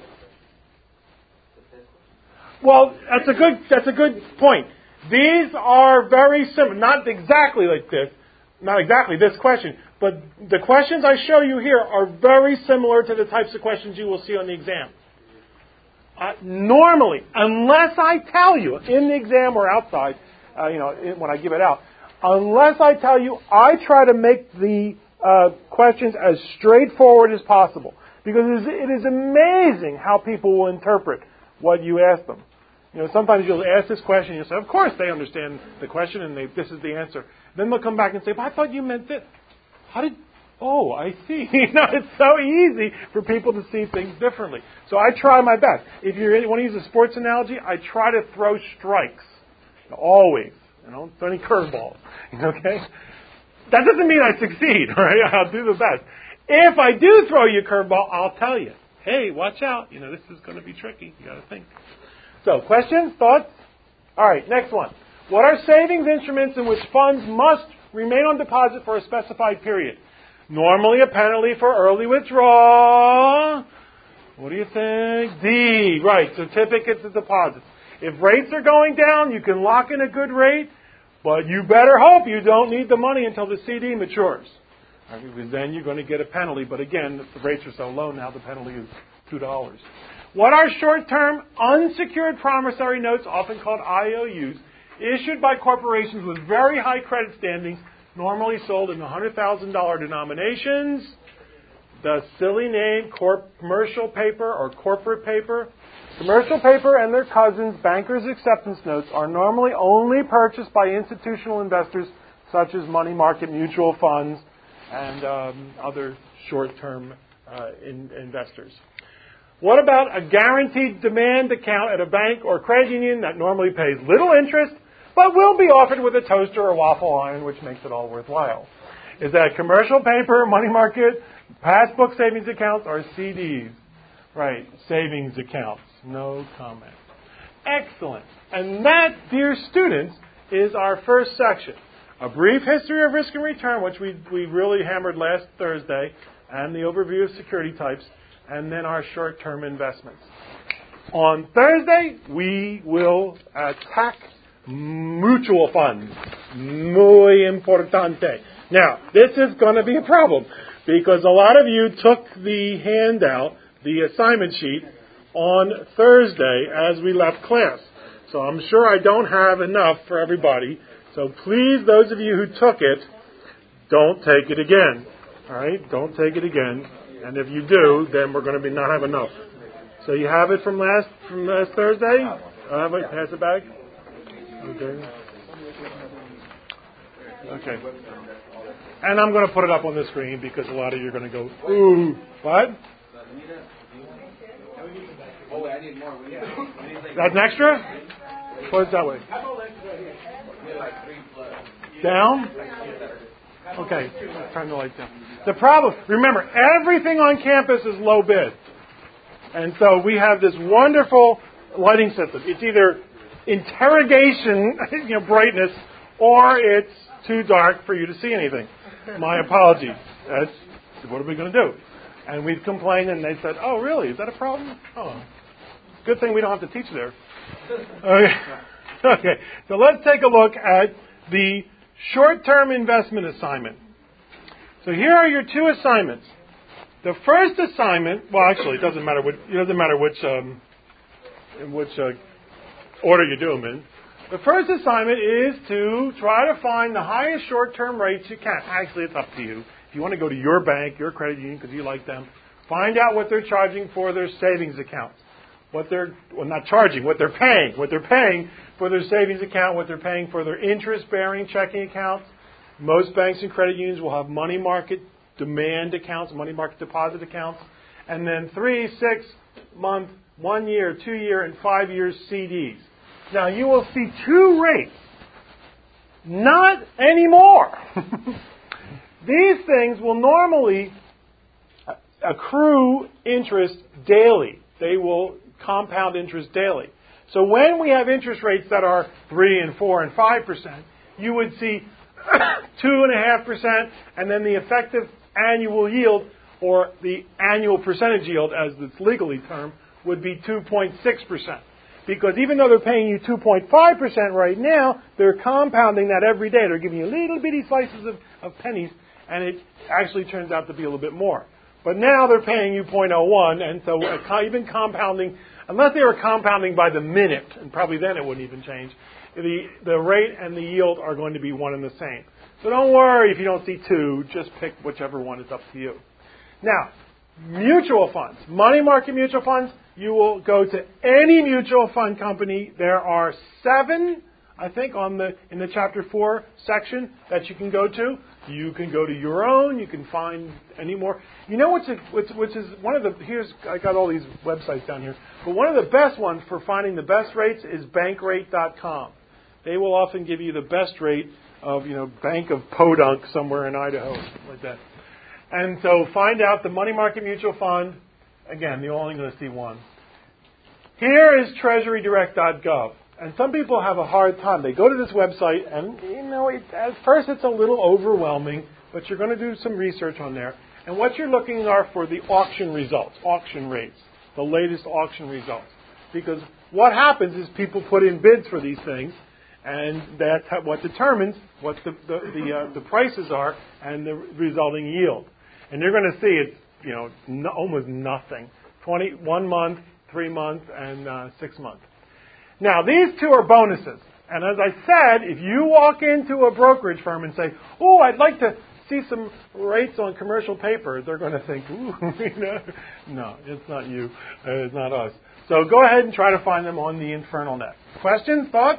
Well, that's a good that's a good point. These are very similar, not exactly like this, not exactly this question, but the questions I show you here are very similar to the types of questions you will see on the exam. Uh, normally, unless I tell you in the exam or outside, uh, you know, in, when I give it out, unless I tell you, I try to make the uh, questions as straightforward as possible, because it is, it is amazing how people will interpret what you ask them. You know, sometimes you'll ask this question and you'll say, of course they understand the question and they, this is the answer. Then they'll come back and say, but I thought you meant this. How did, oh, I see. You know, it's so easy for people to see things differently. So I try my best. If you want to use a sports analogy, I try to throw strikes. Always. You know, throw any curveballs. Okay? That doesn't mean I succeed, right? I'll do the best. If I do throw you a curveball, I'll tell you, hey, watch out. You know, this is going to be tricky. You got to think. So, questions, thoughts? All right, next one. What are savings instruments in which funds must remain on deposit for a specified period? Normally a penalty for early withdrawal. What do you think? D. Right, certificates of deposit. If rates are going down, you can lock in a good rate, but you better hope you don't need the money until the C D matures. Right, because then you're going to get a penalty. But again, the rates are so low now, the penalty is two dollars. What are short-term unsecured promissory notes, often called I O Us, issued by corporations with very high credit standings, normally sold in one hundred thousand dollars denominations? The silly name, corp- commercial paper or corporate paper. Commercial paper and their cousins, bankers' acceptance notes, are normally only purchased by institutional investors such as money market mutual funds and um, other short-term uh, in- investors. What about a guaranteed demand account at a bank or credit union that normally pays little interest, but will be offered with a toaster or waffle iron, which makes it all worthwhile? Is that commercial paper, money market, passbook savings accounts, or C Ds? Right, savings accounts. No comment. Excellent. And that, dear students, is our first section. A brief history of risk and return, which we, we really hammered last Thursday, and the overview of security types, and then our short-term investments. On Thursday, we will attack mutual funds. Muy importante. Now, this is going to be a problem because a lot of you took the handout, the assignment sheet, on Thursday as we left class. So I'm sure I don't have enough for everybody. So please, those of you who took it, don't take it again. All right? Don't take it again. And if you do, then we're going to be not have enough. So you have it from last from last Thursday? Uh, wait, pass it back. Okay. Okay. And I'm going to put it up on the screen because a lot of you are going to go, ooh, what? That's an extra? Put it that way. Down? Okay, turn the light down. The problem, remember, everything on campus is low bid. And so we have this wonderful lighting system. It's either interrogation, you know, brightness, or it's too dark for you to see anything. My apologies. That's, what are we going to do? And we've complained, and they said, oh, really? Is that a problem? Oh, good thing we don't have to teach there. Okay. Okay, so let's take a look at the short-term investment assignment. So here are your two assignments. The first assignment, well, actually, it doesn't matter which, it doesn't matter which, um, in which uh, order you do them in. The first assignment is to try to find the highest short-term rates you can. Actually, it's up to you. If you want to go to your bank, your credit union, because you like them, find out what they're charging for their savings accounts. What they're, well, not charging, what they're paying. What they're paying for their savings account, what they're paying for their interest-bearing checking accounts. Most banks and credit unions will have money market demand accounts, money market deposit accounts, and then three, six month, one year, two year, and five year C Ds. Now you will see two rates, not anymore. These things will normally accrue interest daily. They will compound interest daily. So when we have interest rates that are three and four and five percent, you would see two and a half percent, and then the effective annual yield, or the annual percentage yield, as it's legally termed, would be two point six percent. Because even though they're paying you two point five percent right now, they're compounding that every day. They're giving you little bitty slices of, of pennies, and it actually turns out to be a little bit more. But now they're paying you zero point zero one, and so even compounding, unless they were compounding by the minute, and probably then it wouldn't even change, the, the rate and the yield are going to be one and the same. So don't worry if you don't see two, just pick whichever one is up to you. Now, mutual funds, money market mutual funds, you will go to any mutual fund company. There are seven, I think, on the in the chapter four section that you can go to. You can go to your own. You can find any more. You know what's, a, what's which is one of the here's I got all these websites down here, but one of the best ones for finding the best rates is bankrate dot com. They will often give you the best rate of, you know, Bank of Podunk somewhere in Idaho, something like that. And so find out the money market mutual fund. Again, you're only going to see one. Here is treasury direct dot gov. And some people have a hard time. They go to this website, and, you know, it, at first it's a little overwhelming, but you're going to do some research on there. And what you're looking are for the auction results, auction rates, the latest auction results. Because what happens is people put in bids for these things, and that's what determines what the the, the, uh, the prices are and the resulting yield. And you're going to see it's, you know, no, almost nothing. Twenty one month, three months, and uh, six months. Now, these two are bonuses. And as I said, if you walk into a brokerage firm and say, oh, I'd like to see some rates on commercial paper, they're going to think, ooh, no, it's not you. It's not us. So go ahead and try to find them on the Infernal Net. Questions? Thoughts?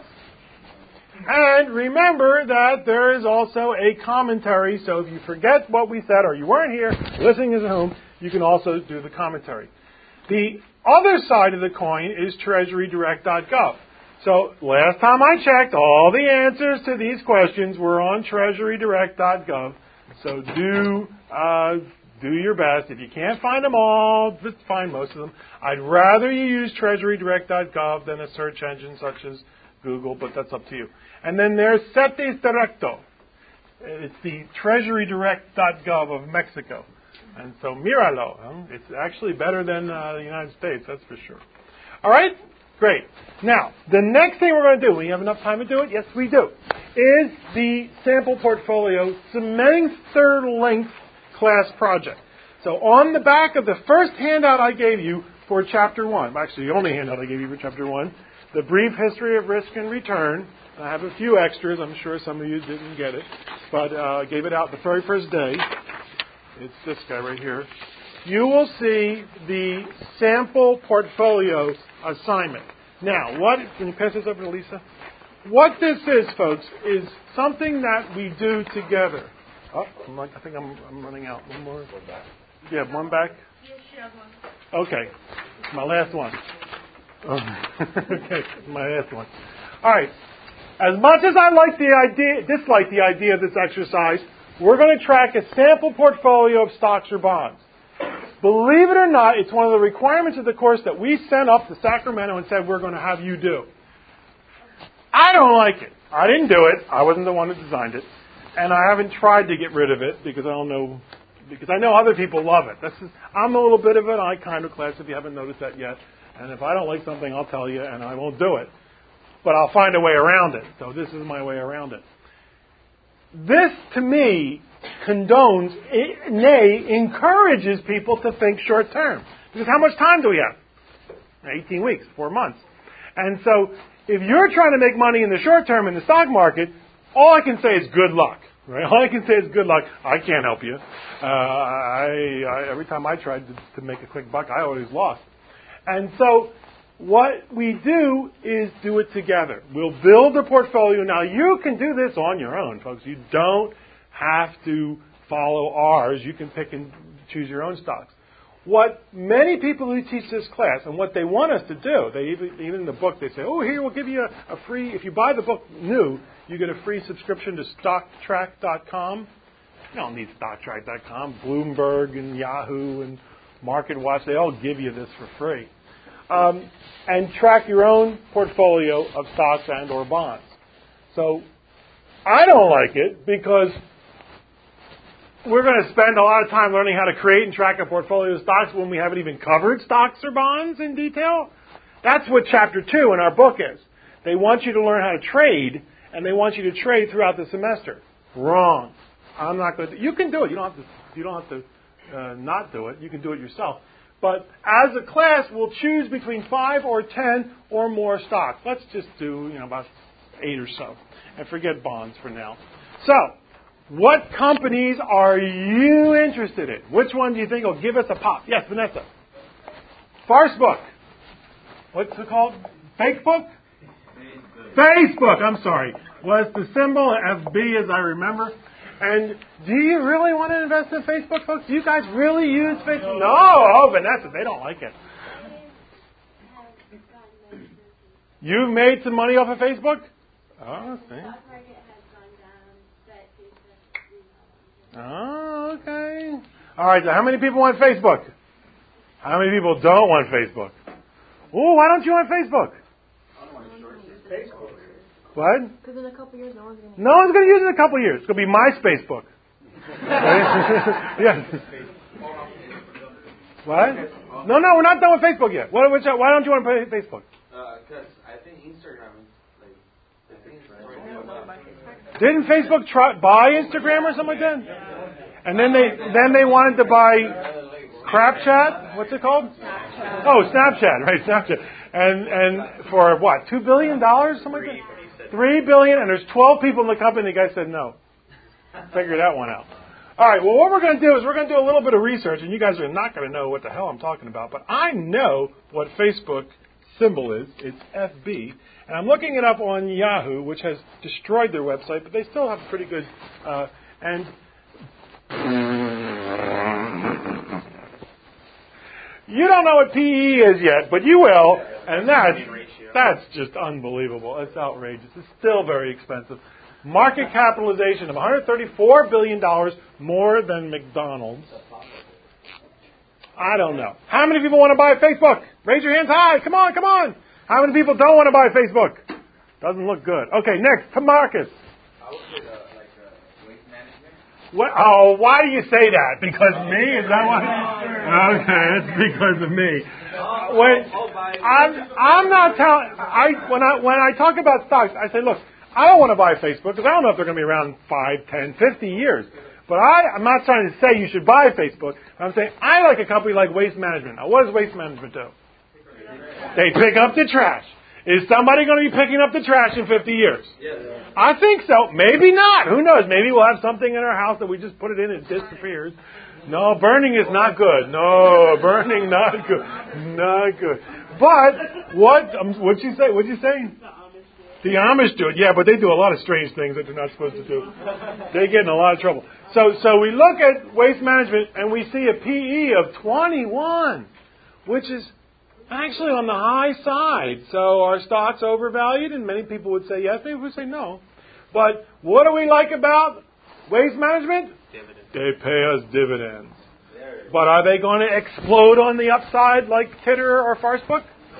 And remember that there is also a commentary. So if you forget what we said or you weren't here, listening at home, you can also do the commentary. The other side of the coin is treasury direct dot gov. So last time I checked, all the answers to these questions were on treasury direct dot gov. So do uh, do your best. If you can't find them all, just find most of them. I'd rather you use treasury direct dot gov than a search engine such as Google, but that's up to you. And then there's CETES Directo. It's the treasury direct dot gov of Mexico. And so, míralo. Huh? It's actually better than uh, the United States, that's for sure. All right? Great. Now, the next thing we're going to do, we have enough time to do it? Yes, we do, is the sample portfolio semester-length class project. So on the back of the first handout I gave you for Chapter one, actually the only handout I gave you for Chapter one, the brief history of risk and return. I have a few extras. I'm sure some of you didn't get it, but uh, I gave it out the very first day. It's this guy right here. You will see the sample portfolio assignment. Now, what, can you pass this over to Lisa? What this is, folks, is something that we do together. Oh, I'm like, I think I'm, I'm running out. One more. One back. You have one back? Yes, you have one. Okay. It's my last one. Oh. Okay, my last one. All right. As much as I like the idea, dislike the idea of this exercise, we're going to track a sample portfolio of stocks or bonds. Believe it or not, it's one of the requirements of the course that we sent up to Sacramento and said we're going to have you do. I don't like it. I didn't do it. I wasn't the one that designed it. And I haven't tried to get rid of it because I don't know, because I know other people love it. This is, I'm a little bit of an I kind of class if you haven't noticed that yet. And if I don't like something, I'll tell you and I won't do it. But I'll find a way around it. So this is my way around it. This, to me, condones, nay, encourages people to think short term. Because how much time do we have? eighteen weeks, four months. And so, if you're trying to make money in the short term in the stock market, all I can say is good luck. Right? All I can say is good luck. I can't help you. Uh, I, I, every time I tried to, to make a quick buck, I always lost. And so, what we do is do it together. We'll build a portfolio. Now, you can do this on your own, folks. You don't have to follow ours. You can pick and choose your own stocks. What many people who teach this class, and what they want us to do, they even, even in the book, they say, oh, here, we'll give you a, a free, if you buy the book new, you get a free subscription to stock track dot com. You don't need stock track dot com. Bloomberg and Yahoo and MarketWatch, they all give you this for free. um, and track your own portfolio of stocks and or bonds. So I don't like it because we're going to spend a lot of time learning how to create and track a portfolio of stocks when we haven't even covered stocks or bonds in detail. That's what chapter two in our book is. They want you to learn how to trade, and they want you to trade throughout the semester. Wrong. I'm not going to. You can do it. You don't have to. You don't have to uh, not do it. You can do it yourself. But as a class, we'll choose between five or ten or more stocks. Let's just do, you know, about eight or so, and forget bonds for now. So, what companies are you interested in? Which one do you think will give us a pop? Yes, Vanessa. Facebook. What's it called? Fake book? Facebook, I'm sorry, was the symbol F B as I remember. And do you really want to invest in Facebook, folks? Do you guys really use Facebook? No, oh, Vanessa, they don't like it. You've made some money off of Facebook? Oh, see. Oh, okay. All right, so how many people want Facebook? How many people don't want Facebook? Oh, why don't you want Facebook? Facebook. What? Because in a couple years, no one's going to. No one's going to use it in a couple of years. It's going to be MySpace book. Yes. What? No, no, we're not done with Facebook yet. Why, which, why don't you want to play Facebook? Because uh, I think Instagram is like. I think it's right. Didn't Facebook try, buy Instagram or something like that? And then they then they wanted to buy Crapchat. What's it called? Snapchat. Oh, Snapchat, right? Snapchat. And and for what? Two billion dollars, something like that. Three billion, and there's twelve people in the company. The guy said no. Figure that one out. All right. Well, what we're going to do is we're going to do a little bit of research, and you guys are not going to know what the hell I'm talking about. But I know what Facebook symbol is. It's F B, and I'm looking it up on Yahoo, which has destroyed their website, but they still have pretty good. Uh, and you don't know what P E is yet, but you will, and that's that's just unbelievable. It's outrageous. It's still very expensive. Market capitalization of one hundred thirty-four billion dollars, more than McDonald's. I don't know. How many people want to buy Facebook? Raise your hands high. Come on, come on. How many people don't want to buy Facebook? Doesn't look good. Okay, next, to Marcus. I would say uh, like uh, waste management. What? Oh, why do you say that? Because me? Is that why? Okay, it's because of me. When I'm, I'm not telling. I when I when I talk about stocks, I say, look, I don't want to buy Facebook because I don't know if they're going to be around five, ten, fifty years. But I, I'm not trying to say you should buy Facebook. I'm saying I like a company like Waste Management. Now, what does Waste Management do? They pick up the trash. Is somebody going to be picking up the trash in fifty years? Yes. I think so. Maybe not. Who knows? Maybe we'll have something in our house that we just put it in and it disappears. No, burning is not good. No, burning not good. Not good. But what? Um, what'd you say? What'd you say? The Amish do it, yeah, but they do a lot of strange things that they're not supposed to do. They get in a lot of trouble. So, so we look at Waste Management and we see a P E of twenty-one, which is actually on the high side. So our stock's overvalued, and many people would say yes, many people would say no. But what do we like about Waste Management? Dividends. They pay us dividends. But are they going to explode on the upside like Titter or Farcebook?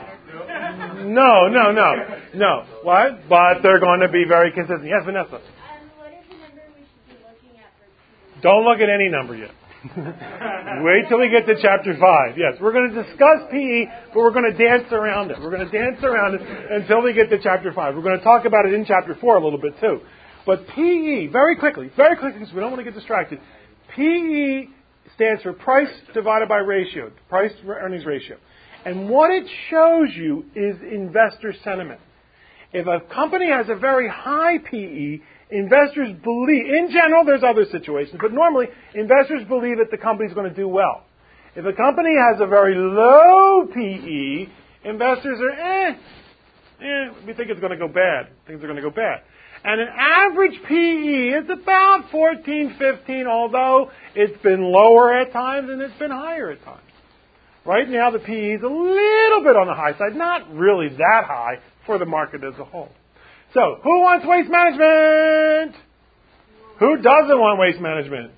No, no, no, no. What? But they're going to be very consistent. Yes, Vanessa? Um, what is the number we should be looking at for P E? Don't look at any number yet. Wait till we get to chapter five. Yes, we're going to discuss P E, but we're going to dance around it. We're going to dance around it until we get to chapter five. We're going to talk about it in chapter four a little bit too. But P E, very quickly, very quickly, because we don't want to get distracted. P E stands for price divided by ratio, price earnings ratio. And what it shows you is investor sentiment. If a company has a very high P E, investors believe, in general, there's other situations, but normally investors believe that the company is going to do well. If a company has a very low P E, investors are, eh, eh, we think it's going to go bad. Things are going to go bad. And an average P E is about fourteen, fifteen, although it's been lower at times and it's been higher at times. Right now, the P E is a little bit on the high side, not really that high for the market as a whole. So, who wants waste management? Who doesn't want waste management?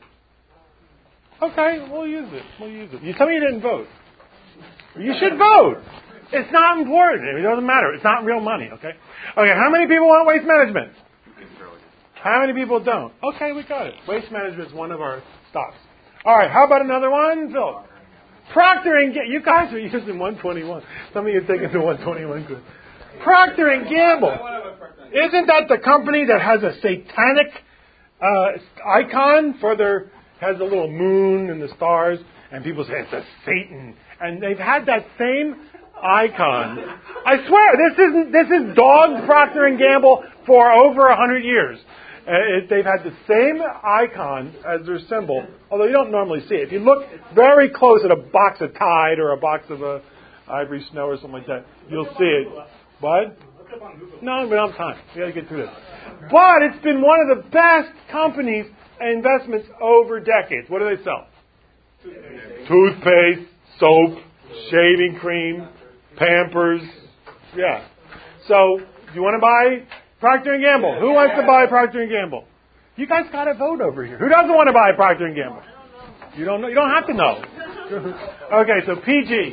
Okay, we'll use it. We'll use it. You tell me you didn't vote. You should vote. It's not important. It doesn't matter. It's not real money, okay? Okay, how many people want waste management? How many people don't? Okay, we got it. Waste management is one of our stocks. All right, how about another one, Phil? Procter and Gamble. You guys are using one twenty-one. Some of you are taking the one twenty-one quiz. Procter and Gamble. Isn't that the company that has a satanic uh, icon for their, has a little moon and the stars, and people say it's a Satan, and they've had that same icon. I swear, this isn't. This is dogged Procter and Gamble for over a hundred years. Uh, it, they've had the same icon as their symbol, although you don't normally see it. If you look very close at a box of Tide or a box of uh, Ivory Snow or something like that, you'll see it. But no, we don't have time. We got to get through this. But it's been one of the best companies and investments over decades. What do they sell? Toothpaste, Toothpaste soap, shaving cream, Pampers. Yeah. So, do you want to buy Procter and Gamble? Who wants to buy Procter and Gamble? You guys got to vote over here. Who doesn't want to buy Procter and Gamble? You don't know. You don't have to know. Okay, so P G.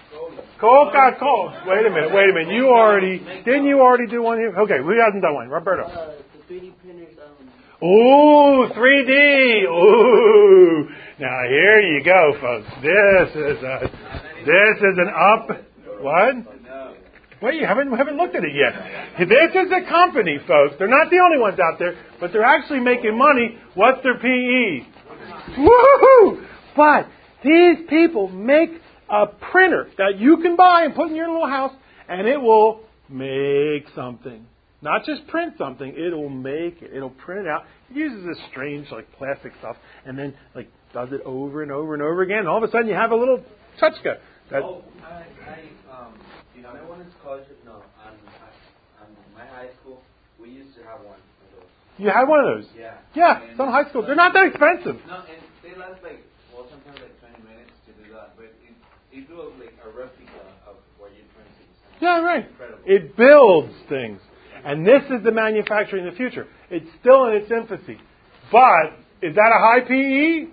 Coca-Cola. Wait a minute. Wait a minute. You already didn't you already do one here? Okay, who hasn't done one? Roberto. Uh, the three D printers. Um... Ooh, three D. Ooh. Now here you go, folks. This is a this is an up. What? Wait, you haven't, we haven't looked at it yet. This is a company, folks. They're not the only ones out there, but they're actually making money. What's their P E? Woohoo! But these people make a printer that you can buy and put in your little house, and it will make something. Not just print something, it'll make it. It'll print it out. It uses this strange, like, plastic stuff, and then, like, does it over and over and over again. And all of a sudden, you have a little tchotchke. That, oh, I, I, um, you know, I went to college. No, on, on my high school, we used to have one of those. You had one of those? Yeah. Yeah, and some high schools. They're not that expensive. No, and they last like, well, sometimes like twenty minutes to do that, but it, it do like a replica of what you're trying to do. Yeah, right. Incredible. It builds things. And this is the manufacturing of the future. It's still in its infancy. But, is that a high P E?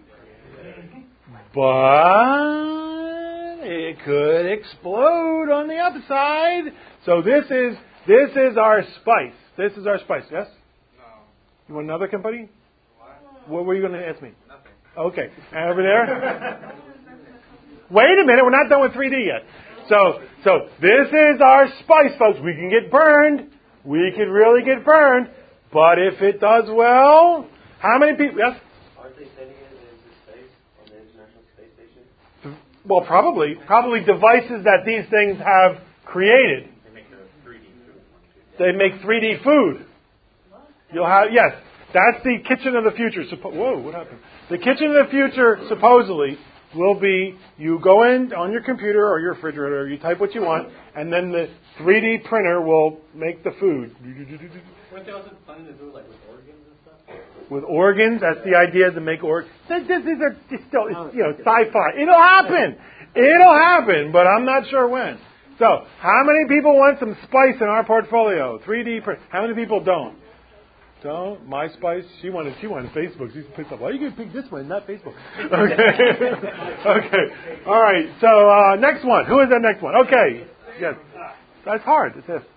But it could explode on the upside. So this is this is our spice. This is our spice. Yes? No. You want another company? What? What were you going to ask me? Nothing. Okay. And over there? Wait a minute. We're not done with three D yet. So so this is our spice, folks. We can get burned. We could really get burned. But if it does well, how many people? Yes? Aren't they sending it into space on the International Space Station? Well, probably. Probably devices that these things have created. They make a three D food. They make three D food. You'll have, yes, that's the kitchen of the future. Suppo- Whoa, what happened? The kitchen of the future, supposedly, will be you go in on your computer or your refrigerator, you type what you want, and then the three D printer will make the food. Weren't they also planning to do it like with organs and stuff? With organs, that's the idea to make organs. These are still, it's, you know, sci-fi. It'll happen. It'll happen, but I'm not sure when. So, how many people want some spice in our portfolio? three D print. How many people don't? Don't? My Spice? She wanted, she wanted Facebook. She's pissed off. Why are you going to pick this one, not Facebook? Okay. Okay. All right. So, uh, next one. Who is that next one? Okay. Yes. That's hard. It's this.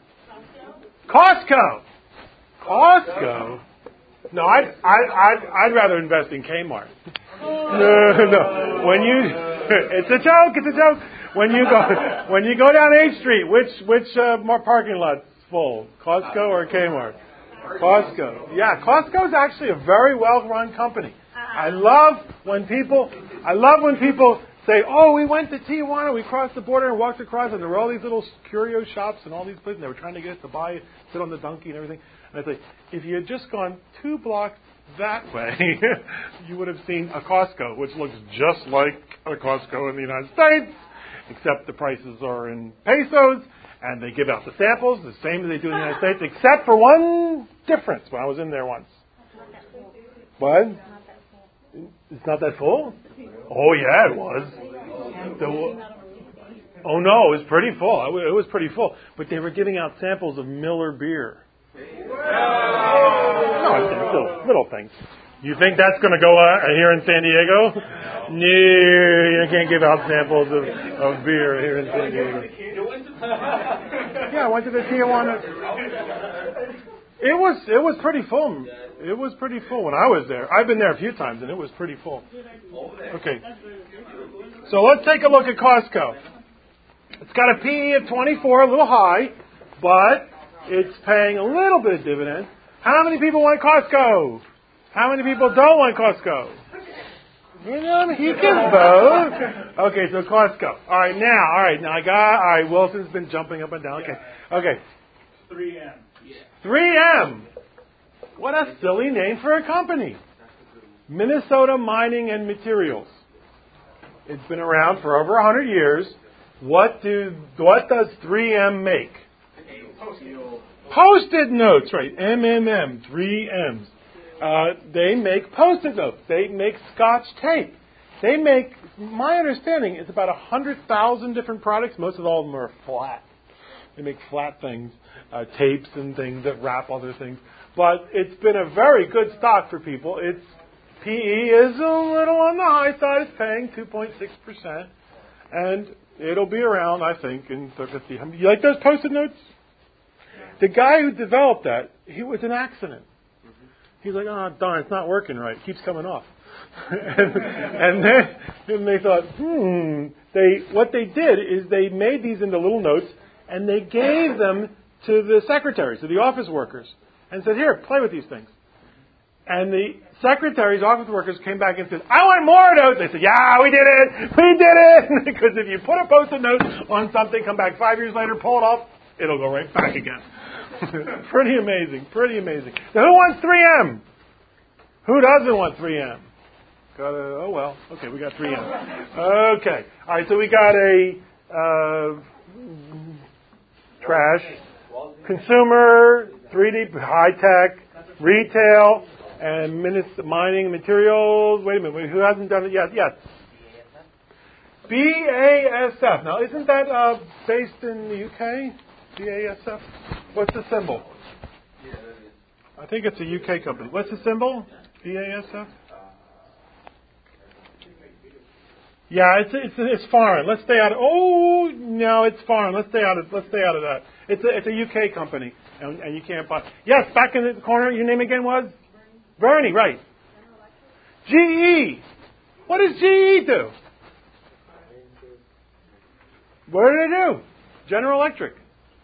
Costco. Costco. No, I'd, I'd, I'd, I'd rather invest in Kmart. No, no. When you, it's a joke. It's a joke. When you go, when you go down eighth Street, which which uh, parking lot's full? Costco or Kmart? Costco. Yeah, Costco is actually a very well-run company. I love when people, I love when people say, "Oh, we went to Tijuana, we crossed the border and walked across, and there were all these little curio shops and all these places, and they were trying to get us to buy, sit on the donkey and everything." And I say, if you had just gone two blocks that way, you would have seen a Costco, which looks just like a Costco in the United States, except the prices are in pesos, and they give out the samples the same as they do in the United States, except for one difference when I was in there once. What? It's not that full? Oh, yeah, it was. The, oh, no, it was pretty full. It was pretty full. But they were giving out samples of Miller beer. No, little, little things. You think that's going to go uh, here in San Diego? No, you can't give out samples of, of beer here in San Diego. Yeah, I went to the Tijuana. It was it was pretty full. It was pretty full when I was there. I've been there a few times, and it was pretty full. Okay, so let's take a look at Costco. It's got a P E of twenty-four, a little high, but it's paying a little bit of dividend. How many people want Costco? How many people don't want Costco? You know, he can vote. Okay, so Costco. All right, now, all right, now I got, all right, Wilson's been jumping up and down. Okay, okay. three M. three M. What a silly name for a company. Minnesota Mining and Materials. It's been around for over one hundred years. What do what does three M make? Post-it notes, right? M M M, three M's. Uh, they make Post-it notes. They make Scotch tape. They make, my understanding, it's about one hundred thousand different products. Most of all of them are flat. They make flat things, uh, tapes and things that wrap other things. But it's been a very good stock for people. Its P E is a little on the high side. It's paying two point six percent. And it'll be around, I think, in fifty. You like those Post-it notes? The guy who developed that, he was an accident. He's like, oh, darn, it's not working right. It keeps coming off. and, and then and they thought, hmm. They, what they did is they made these into little notes, and they gave them to the secretaries, to the office workers, and said, here, play with these things. And the secretaries, office workers came back and said, I want more notes. They said, yeah, we did it. We did it. Because if you put a Post-it note on something, come back five years later, pull it off, it'll go right back again. Pretty amazing. Pretty amazing. Now, who wants three M? Who doesn't want three M? Got a, oh, well. Okay, we got three M. Okay. All right, so we got a uh, trash, consumer, three D, high-tech, retail, and minis- mining materials. Wait a minute. Who hasn't done it yet? Yes. B A S F. Now, isn't that uh, based in the U K? B A S F? What's the symbol? I think it's a U K company. What's the symbol? B A S F? Yeah, it's it's it's foreign. Let's stay out of. Oh no, it's foreign. Let's stay out of. Let's stay out of that. It's a it's a U K company, and, and you can't buy. Yes, back in the corner. Your name again was Bernie, right? G E. What does G E do? What do they do? General Electric.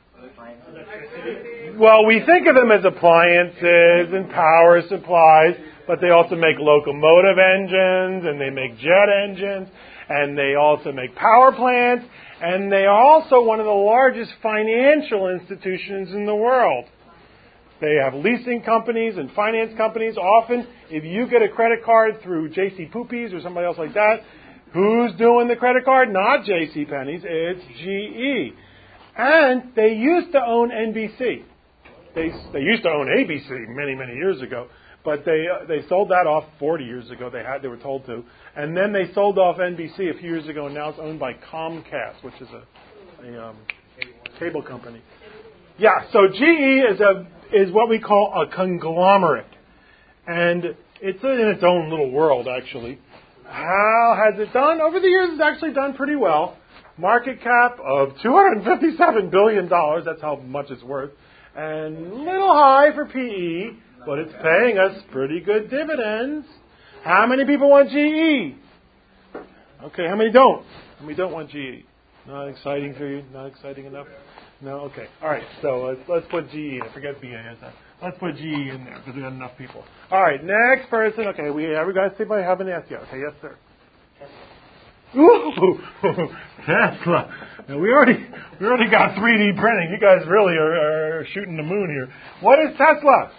Well, we think of them as appliances and power supplies, but they also make locomotive engines, and they make jet engines, and they also make power plants, and they are also one of the largest financial institutions in the world. They have leasing companies and finance companies. Often, if you get a credit card through J C Poopies or somebody else like that, who's doing the credit card? Not J C Penney's, it's G E. And they used to own N B C. They they used to own A B C many, many years ago. But they uh, they sold that off forty years ago. They had they were told to. And then they sold off N B C a few years ago, and now it's owned by Comcast, which is a, a um, cable company. Yeah, so G E is a is what we call a conglomerate. And it's in its own little world, actually. How has it done? Over the years, it's actually done pretty well. Market cap of two hundred fifty-seven billion dollars. That's how much it's worth. And a little high for P E, but it's paying us pretty good dividends. How many people want G E? Okay, how many don't? How many don't want G E? Not exciting for you? Not exciting enough? No? Okay. All right, so let's, let's put G E in. Forget B A S F. Let's put G E in there because we got enough people. All right, next person. Okay, we every guys see I haven't asked yet. Okay, yes, sir. Ooh, Tesla. Now we already we already got three D printing. You guys really are, are shooting the moon here. What is Tesla?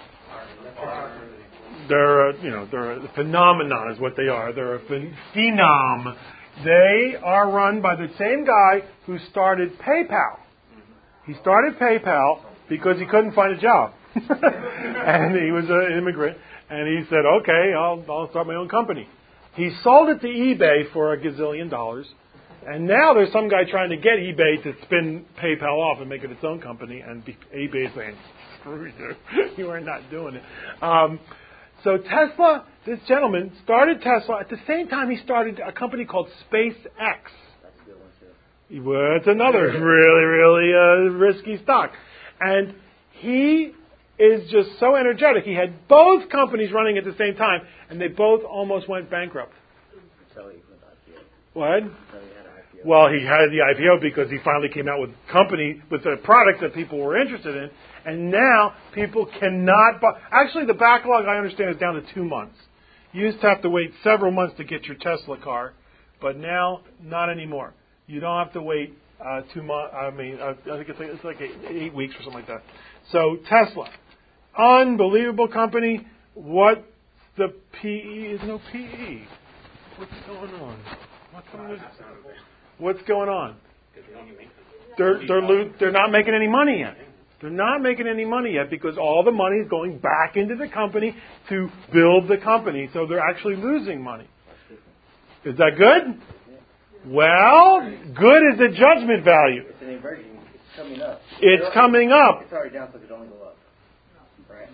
They're a, you know they're a phenomenon is what they are. They're a phen- phenom. They are run by the same guy who started PayPal. He started PayPal because he couldn't find a job, and he was an immigrant. And he said, "Okay, I'll I'll start my own company." He sold it to eBay for a gazillion dollars, and now there's some guy trying to get eBay to spin PayPal off and make it its own company, and eBay is saying, screw you, you are not doing it. Um, So Tesla, this gentleman, started Tesla. At the same time, he started a company called SpaceX. That's a good one, too. Well, it's another really, really uh, risky stock. And he is just so energetic. He had both companies running at the same time, and they both almost went bankrupt. So he went I P O. What? So he had an I P O. Well, he had the I P O because he finally came out with company with a product that people were interested in, and now people cannot buy. Actually, the backlog, I understand, is down to two months. You used to have to wait several months to get your Tesla car, but now not anymore. You don't have to wait uh, two months. I mean, uh, I think it's like, it's like eight, eight weeks or something like that. So Tesla, unbelievable company. What the P E is no P E. What's going on? What's going on? What's going on? They're they're lo- they're not making any money yet. They're not making any money yet because all the money is going back into the company to build the company. So they're actually losing money. Is that good? Well, good is the judgment value. It's an inversion. It's coming up. It's It's coming up. It's already down, so it could only go up. Right?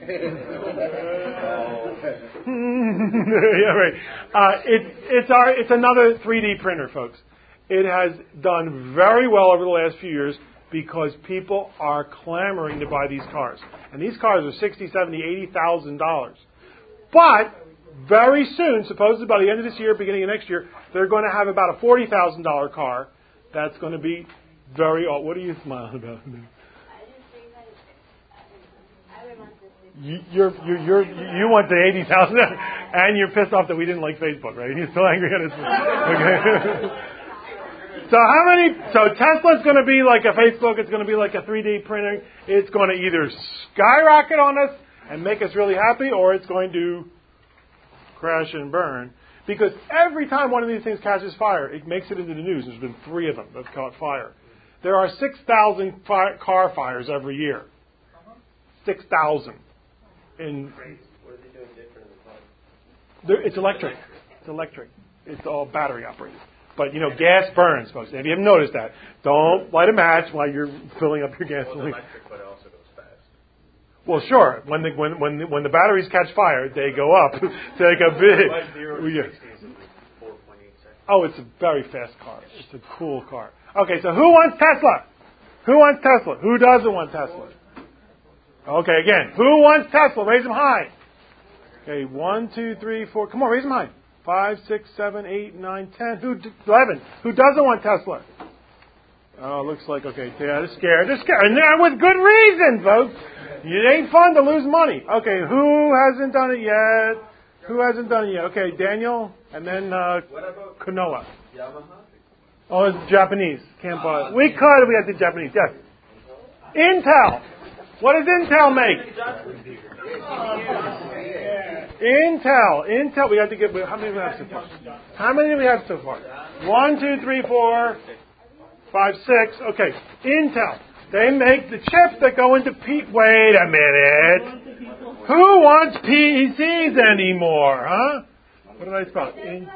Yeah, right. Uh, it, it's our it's another three D printer, folks. It has done very well over the last few years because people are clamoring to buy these cars, and these cars are sixty, seventy, eighty thousand dollars. But very soon, supposedly by the end of this year, beginning of next year, they're going to have about a forty thousand dollar car that's going to be very. Oh, what are you smiling about? You, you're, you're, you're, you want the eighty thousand, and you're pissed off that we didn't like Facebook, right? You're still angry at us. Okay. So how many? So Tesla's going to be like a Facebook. It's going to be like a three D printing. It's going to either skyrocket on us and make us really happy, or it's going to crash and burn. Because every time one of these things catches fire, it makes it into the news. There's been three of them that caught fire. There are six thousand fi- car fires every year. Six thousand. In What is it doing different in the car? there, it's electric. It's electric. It's all battery operated. But, you know, gas burns, folks. Have you ever noticed that? Don't light a match while you're filling up your gasoline. Electric, but it also goes fast. Well, sure. When the when when the, when the batteries catch fire, they go up. Take a big. Like zero Well, to yeah. sixty is in like four point eight seconds. Oh, it's a very fast car. It's a cool car. Okay, so who wants Tesla? Who wants Tesla? Who doesn't want Tesla? Okay, again, who wants Tesla? Raise them high. Okay, one, two, three, four. Come on, raise them high. Five, six, seven, eight, nine, ten. Who? Eleven. Who doesn't want Tesla? Oh, looks like okay. Yeah, they're scared. They're scared, and they're with good reason, folks. It ain't fun to lose money. Okay, who hasn't done it yet? Who hasn't done it yet? Okay, Daniel, and then uh, Konoha. Yamaha? Oh, it's Japanese. Can't buy it. We could if we had the Japanese. Yes. Intel. What does Intel make? Intel. Intel. We have to get. How many do we have so far? How many do we have so far? One, two, three, four, five, six. Okay. Intel. They make the chips that go into P. Wait a minute. Who wants P E Cs anymore? Huh? What did I spell? In-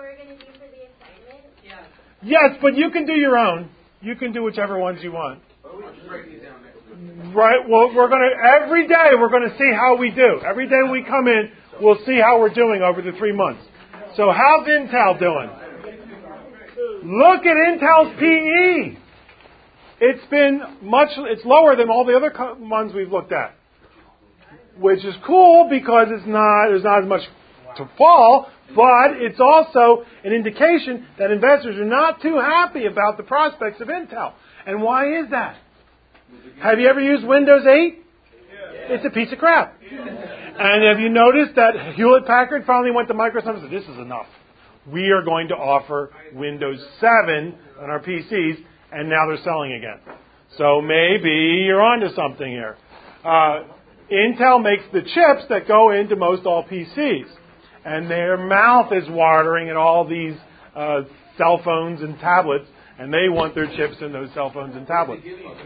Yes, but you can do your own. You can do whichever ones you want. Right. Well, we're going to every day we're going to see how we do. Every day we come in, we'll see how we're doing over the three months. So how's Intel doing? Look at Intel's P E. It's been much. It's lower than all the other co- ones we've looked at, which is cool because it's not. There's not as much to fall. But it's also an indication that investors are not too happy about the prospects of Intel. And why is that? Have you ever used Windows eight? It's a piece of crap. And have you noticed that Hewlett-Packard finally went to Microsoft and said, this is enough. We are going to offer Windows seven on our P Cs, and now they're selling again. So maybe you're onto something here. Uh, Intel makes the chips that go into most all P Cs. And their mouth is watering at all these uh, cell phones and tablets, and they want their chips in those cell phones and tablets.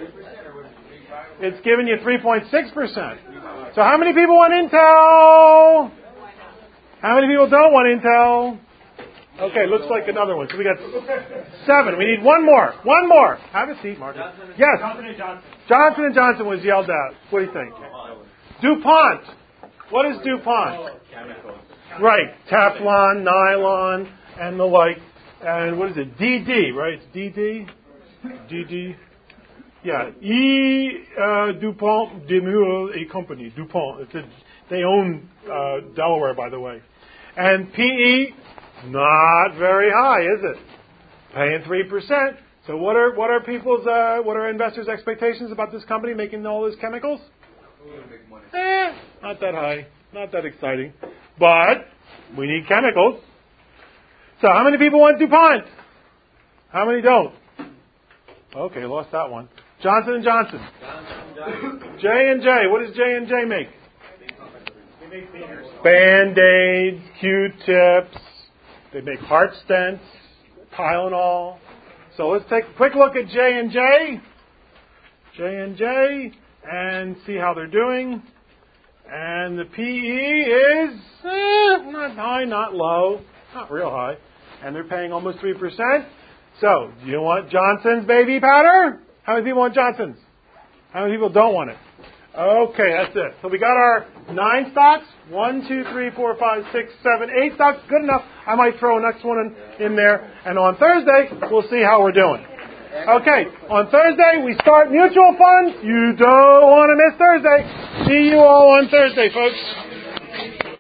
It's giving you three point six percent. So how many people want Intel? How many people don't want Intel? Okay, looks like another one. So we got seven. We need one more. One more. Have a seat, Martin. Yes. Johnson and Johnson. Johnson and Johnson was yelled at. What do you think? DuPont. What is DuPont? Right, Teflon, nylon, and the like. And what is it? D D, right? It's D D? D D. Yeah, E. Uh, DuPont de Nemours et Company. DuPont. It's a, they own uh, Delaware, by the way. And P E, not very high, is it? Paying three percent. So what are what are people's uh, what are investors' expectations about this company making all these chemicals? Eh, not that high, not that exciting. But we need chemicals. So how many people want DuPont? How many don't? Okay, lost that one. Johnson and Johnson. J and J. What does J and J make? Band-Aids, Q-tips. They make heart stents, Tylenol. So let's take a quick look at J and J. J and J and see how they're doing. And the P E is eh, not high, not low, not real high. And they're paying almost three percent. So, do you want Johnson's baby powder? How many people want Johnson's? How many people don't want it? Okay, that's it. So we got our nine stocks. One, two, three, four, five, six, seven, eight stocks. Good enough. I might throw a next one in, in there. And on Thursday, we'll see how we're doing. Okay, on Thursday, we start mutual funds. You don't want to miss Thursday. See you all on Thursday, folks.